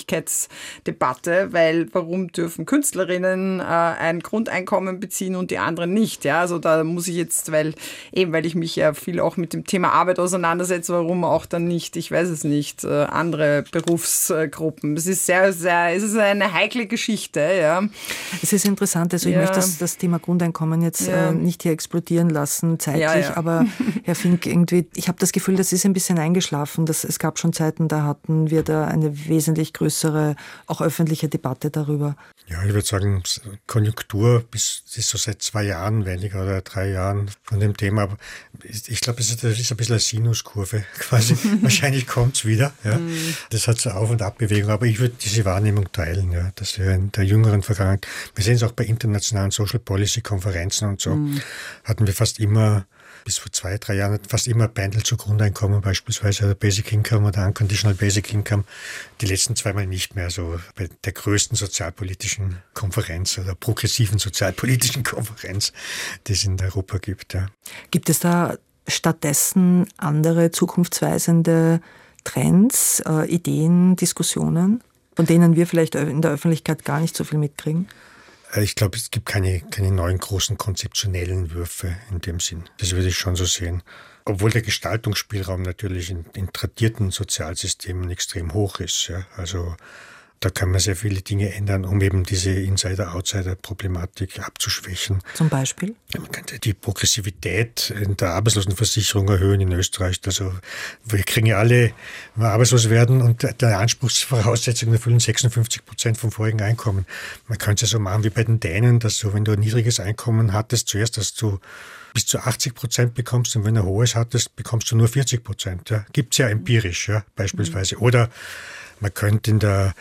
Gerechtigkeitsdebatte, weil warum dürfen Künstlerinnen ein Grundeinkommen beziehen und die anderen nicht? Ja, also da muss ich jetzt, weil ich mich ja viel auch mit dem Thema Arbeit auseinandersetze, warum auch dann nicht, ich weiß es nicht, andere Berufsgruppen. Es ist es ist eine heikle Geschichte. Ja. Es ist interessant, also ich möchte das Thema Grundeinkommen jetzt nicht hier explodieren lassen zeitlich, aber Herr Fink, irgendwie, ich habe das Gefühl, das ist ein bisschen eingeschlafen. Es gab schon Zeiten, da hatten wir da eine wesentlich größere, auch öffentliche Debatte darüber. Ja, ich würde sagen, Konjunktur ist so seit 2 Jahren weniger oder 3 Jahren von dem Thema. Aber ich glaube, es ist ein bisschen eine Sinuskurve quasi. Wahrscheinlich kommt es wieder. Ja. Das hat so Auf- und Abbewegung. Aber ich würde diese Wahrnehmung teilen, ja, dass wir in der jüngeren Vergangenheit, wir sehen es auch bei internationalen Social Policy Konferenzen und so, hatten wir fast immer, bis vor 2-3 Jahren, fast immer ein Pendel zu Grundeinkommen, beispielsweise oder Basic Income oder Unconditional Basic Income. Die letzten 2 Mal nicht mehr, so bei der größten sozialpolitischen Konferenz oder progressiven sozialpolitischen Konferenz, die es in Europa gibt. Ja. Gibt es da stattdessen andere zukunftsweisende Trends, Ideen, Diskussionen, von denen wir vielleicht in der Öffentlichkeit gar nicht so viel mitkriegen? Ich glaube, es gibt keine neuen großen konzeptionellen Würfe in dem Sinn. Das würde ich schon so sehen. Obwohl der Gestaltungsspielraum natürlich in tradierten Sozialsystemen extrem hoch ist. Ja. Also da kann man sehr viele Dinge ändern, um eben diese Insider-Outsider-Problematik abzuschwächen. Zum Beispiel? Ja, man könnte die Progressivität in der Arbeitslosenversicherung erhöhen in Österreich. Also wir kriegen ja alle, wenn wir arbeitslos werden und der Anspruchsvoraussetzungen erfüllen 56% vom vorigen Einkommen. Man könnte es so machen wie bei den Dänen, dass so, wenn du ein niedriges Einkommen hattest, zuerst, dass du bis zu 80% bekommst und wenn du ein hohes hattest, bekommst du nur 40%. Ja. Gibt es ja empirisch, ja, beispielsweise. Oder man könnte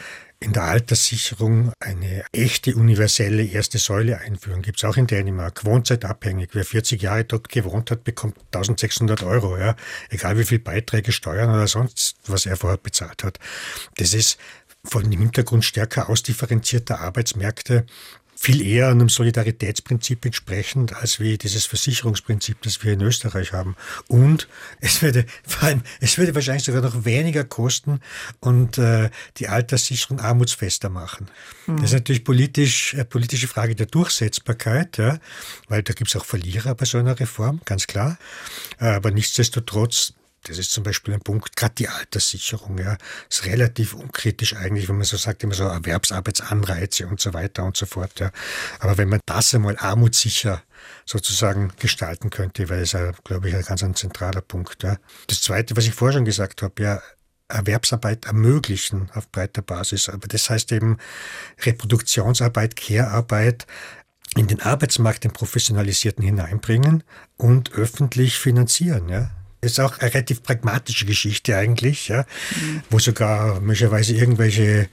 in der Alterssicherung eine echte universelle erste Säule einführen. Gibt es auch in Dänemark. Wohnseitabhängig. Wer 40 Jahre dort gewohnt hat, bekommt 1.600 €. Ja. Egal wie viel Beiträge, Steuern oder sonst, was er vorher bezahlt hat. Das ist vor dem Hintergrund stärker ausdifferenzierter Arbeitsmärkte viel eher einem Solidaritätsprinzip entsprechend, als wie dieses Versicherungsprinzip, das wir in Österreich haben. Und es würde wahrscheinlich sogar noch weniger kosten und die Alterssicherung armutsfester machen. Das ist natürlich eine politische Frage der Durchsetzbarkeit, ja, weil da gibt es auch Verlierer bei so einer Reform, ganz klar. Aber nichtsdestotrotz, Das ist zum Beispiel ein Punkt, gerade die Alterssicherung, ja, ist relativ unkritisch eigentlich, wenn man so sagt, immer so Erwerbsarbeitsanreize und so weiter und so fort, ja. Aber wenn man das einmal armutssicher sozusagen gestalten könnte, wäre es, glaube ich, ein ganz zentraler Punkt, ja. Das Zweite, was ich vorher schon gesagt habe, ja, Erwerbsarbeit ermöglichen auf breiter Basis. Aber das heißt eben Reproduktionsarbeit, Care-Arbeit in den Arbeitsmarkt, den Professionalisierten hineinbringen und öffentlich finanzieren, ja. Das ist auch eine relativ pragmatische Geschichte eigentlich, ja, wo sogar möglicherweise irgendwelche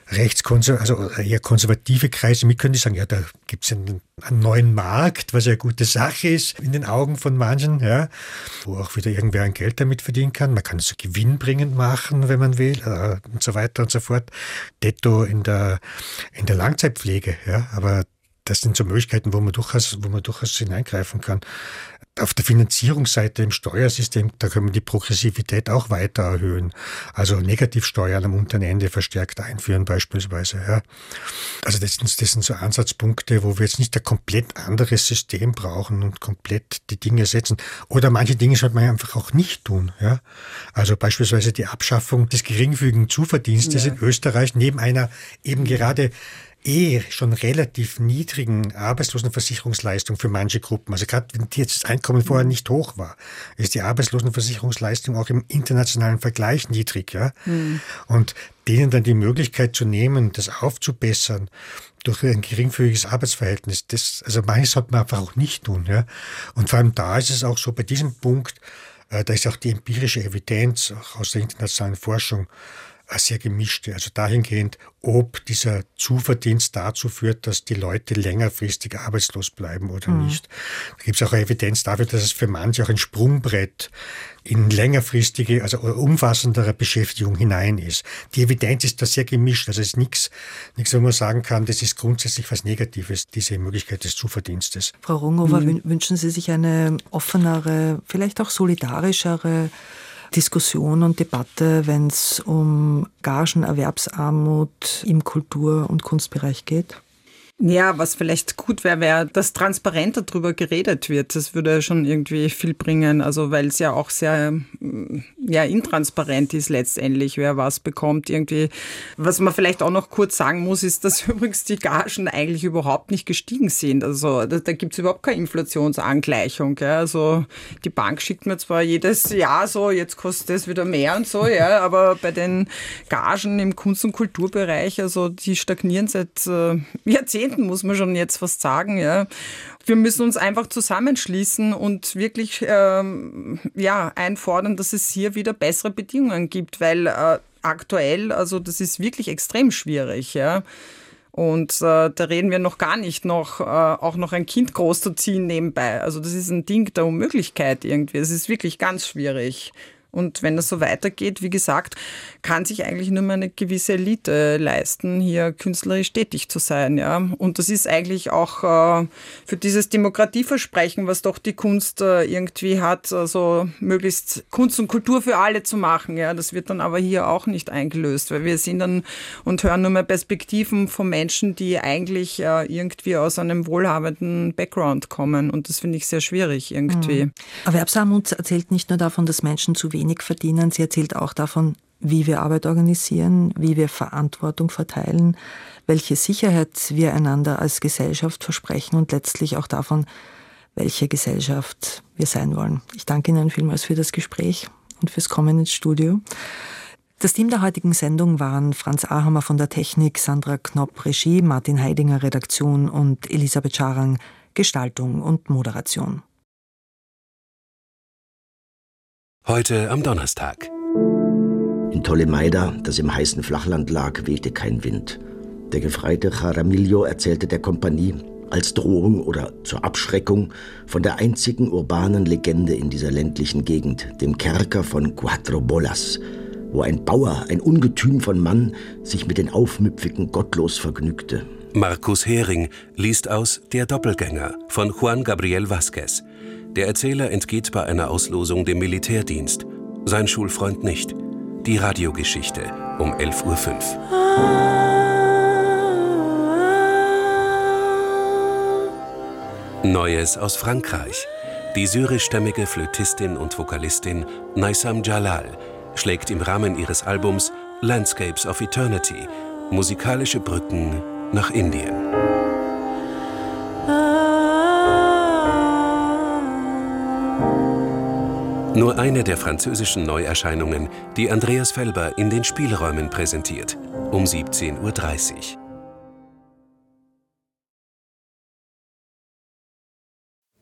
also eher konservative Kreise mit können, die sagen, ja, da gibt es einen neuen Markt, was ja eine gute Sache ist in den Augen von manchen, ja, wo auch wieder irgendwer ein Geld damit verdienen kann. Man kann es so gewinnbringend machen, wenn man will, und so weiter und so fort. Detto in der Langzeitpflege, ja, aber das sind so Möglichkeiten, wo man durchaus hineingreifen kann. Auf der Finanzierungsseite im Steuersystem, da können wir die Progressivität auch weiter erhöhen. Also Negativsteuern am unteren Ende verstärkt einführen beispielsweise. Ja. Also das sind so Ansatzpunkte, wo wir jetzt nicht ein komplett anderes System brauchen und komplett die Dinge setzen. Oder manche Dinge sollte man einfach auch nicht tun. Ja. Also beispielsweise die Abschaffung des geringfügigen Zuverdienstes in Österreich neben einer eben gerade schon relativ niedrigen Arbeitslosenversicherungsleistung für manche Gruppen. Also gerade wenn jetzt das Einkommen vorher nicht hoch war, ist die Arbeitslosenversicherungsleistung auch im internationalen Vergleich niedrig. Ja? Und denen dann die Möglichkeit zu nehmen, das aufzubessern durch ein geringfügiges Arbeitsverhältnis, also manches sollte man einfach auch nicht tun. Ja? Und vor allem da ist es auch so, bei diesem Punkt, da ist auch die empirische Evidenz auch aus der internationalen Forschung sehr gemischte, also dahingehend, ob dieser Zuverdienst dazu führt, dass die Leute längerfristig arbeitslos bleiben oder nicht. Da gibt es auch Evidenz dafür, dass es für manche auch ein Sprungbrett in längerfristige, also umfassendere Beschäftigung hinein ist. Die Evidenz ist da sehr gemischt, also es ist nichts, wo man sagen kann, das ist grundsätzlich was Negatives, diese Möglichkeit des Zuverdienstes. Frau Runghofer, wünschen Sie sich eine offenere, vielleicht auch solidarischere Diskussion und Debatte, wenn es um Gagenerwerbsarmut im Kultur- und Kunstbereich geht? Ja, was vielleicht gut wäre, dass transparenter darüber geredet wird. Das würde schon irgendwie viel bringen, also weil es ja auch sehr intransparent ist letztendlich, wer was bekommt irgendwie. Was man vielleicht auch noch kurz sagen muss, ist, dass übrigens die Gagen eigentlich überhaupt nicht gestiegen sind. Also da gibt es überhaupt keine Inflationsangleichung. Ja. Also die Bank schickt mir zwar jedes Jahr so, jetzt kostet es wieder mehr und so, ja, aber bei den Gagen im Kunst- und Kulturbereich, also die stagnieren seit Jahrzehnten, muss man schon jetzt fast sagen, ja. Wir müssen uns einfach zusammenschließen und wirklich einfordern, dass es hier wieder bessere Bedingungen gibt, weil aktuell, also das ist wirklich extrem schwierig, ja. Und da reden wir noch gar nicht auch noch ein Kind großzuziehen nebenbei. Also das ist ein Ding der Unmöglichkeit irgendwie. Es ist wirklich ganz schwierig. Und wenn das so weitergeht, wie gesagt, kann sich eigentlich nur mehr eine gewisse Elite leisten, hier künstlerisch tätig zu sein. Ja. Und das ist eigentlich auch für dieses Demokratieversprechen, was doch die Kunst irgendwie hat, also möglichst Kunst und Kultur für alle zu machen. Ja. Das wird dann aber hier auch nicht eingelöst, weil wir sehen dann und hören nur mehr Perspektiven von Menschen, die eigentlich irgendwie aus einem wohlhabenden Background kommen. Und das finde ich sehr schwierig irgendwie. Erwerbsarmut erzählt nicht nur davon, dass Menschen zu wenig verdienen, sie erzählt auch davon, wie wir Arbeit organisieren, wie wir Verantwortung verteilen, welche Sicherheit wir einander als Gesellschaft versprechen und letztlich auch davon, welche Gesellschaft wir sein wollen. Ich danke Ihnen vielmals für das Gespräch und fürs Kommen ins Studio. Das Team der heutigen Sendung waren Franz Ahammer von der Technik, Sandra Knopp Regie, Martin Heidinger Redaktion und Elisabeth Scharang Gestaltung und Moderation. Heute am Donnerstag. In Tolemaida, das im heißen Flachland lag, wehte kein Wind. Der Gefreite Jaramillo erzählte der Kompanie als Drohung oder zur Abschreckung von der einzigen urbanen Legende in dieser ländlichen Gegend, dem Kerker von Cuatro Bolas, wo ein Bauer, ein Ungetüm von Mann, sich mit den Aufmüpfigen gottlos vergnügte. Markus Hering liest aus Der Doppelgänger von Juan Gabriel Vázquez. Der Erzähler entgeht bei einer Auslosung dem Militärdienst. Sein Schulfreund nicht. Die Radiogeschichte um 11:05 Uhr. Neues aus Frankreich. Die syrischstämmige Flötistin und Vokalistin Naysam Jalal schlägt im Rahmen ihres Albums Landscapes of Eternity musikalische Brücken nach Indien. Nur eine der französischen Neuerscheinungen, die Andreas Felber in den Spielräumen präsentiert, um 17:30 Uhr.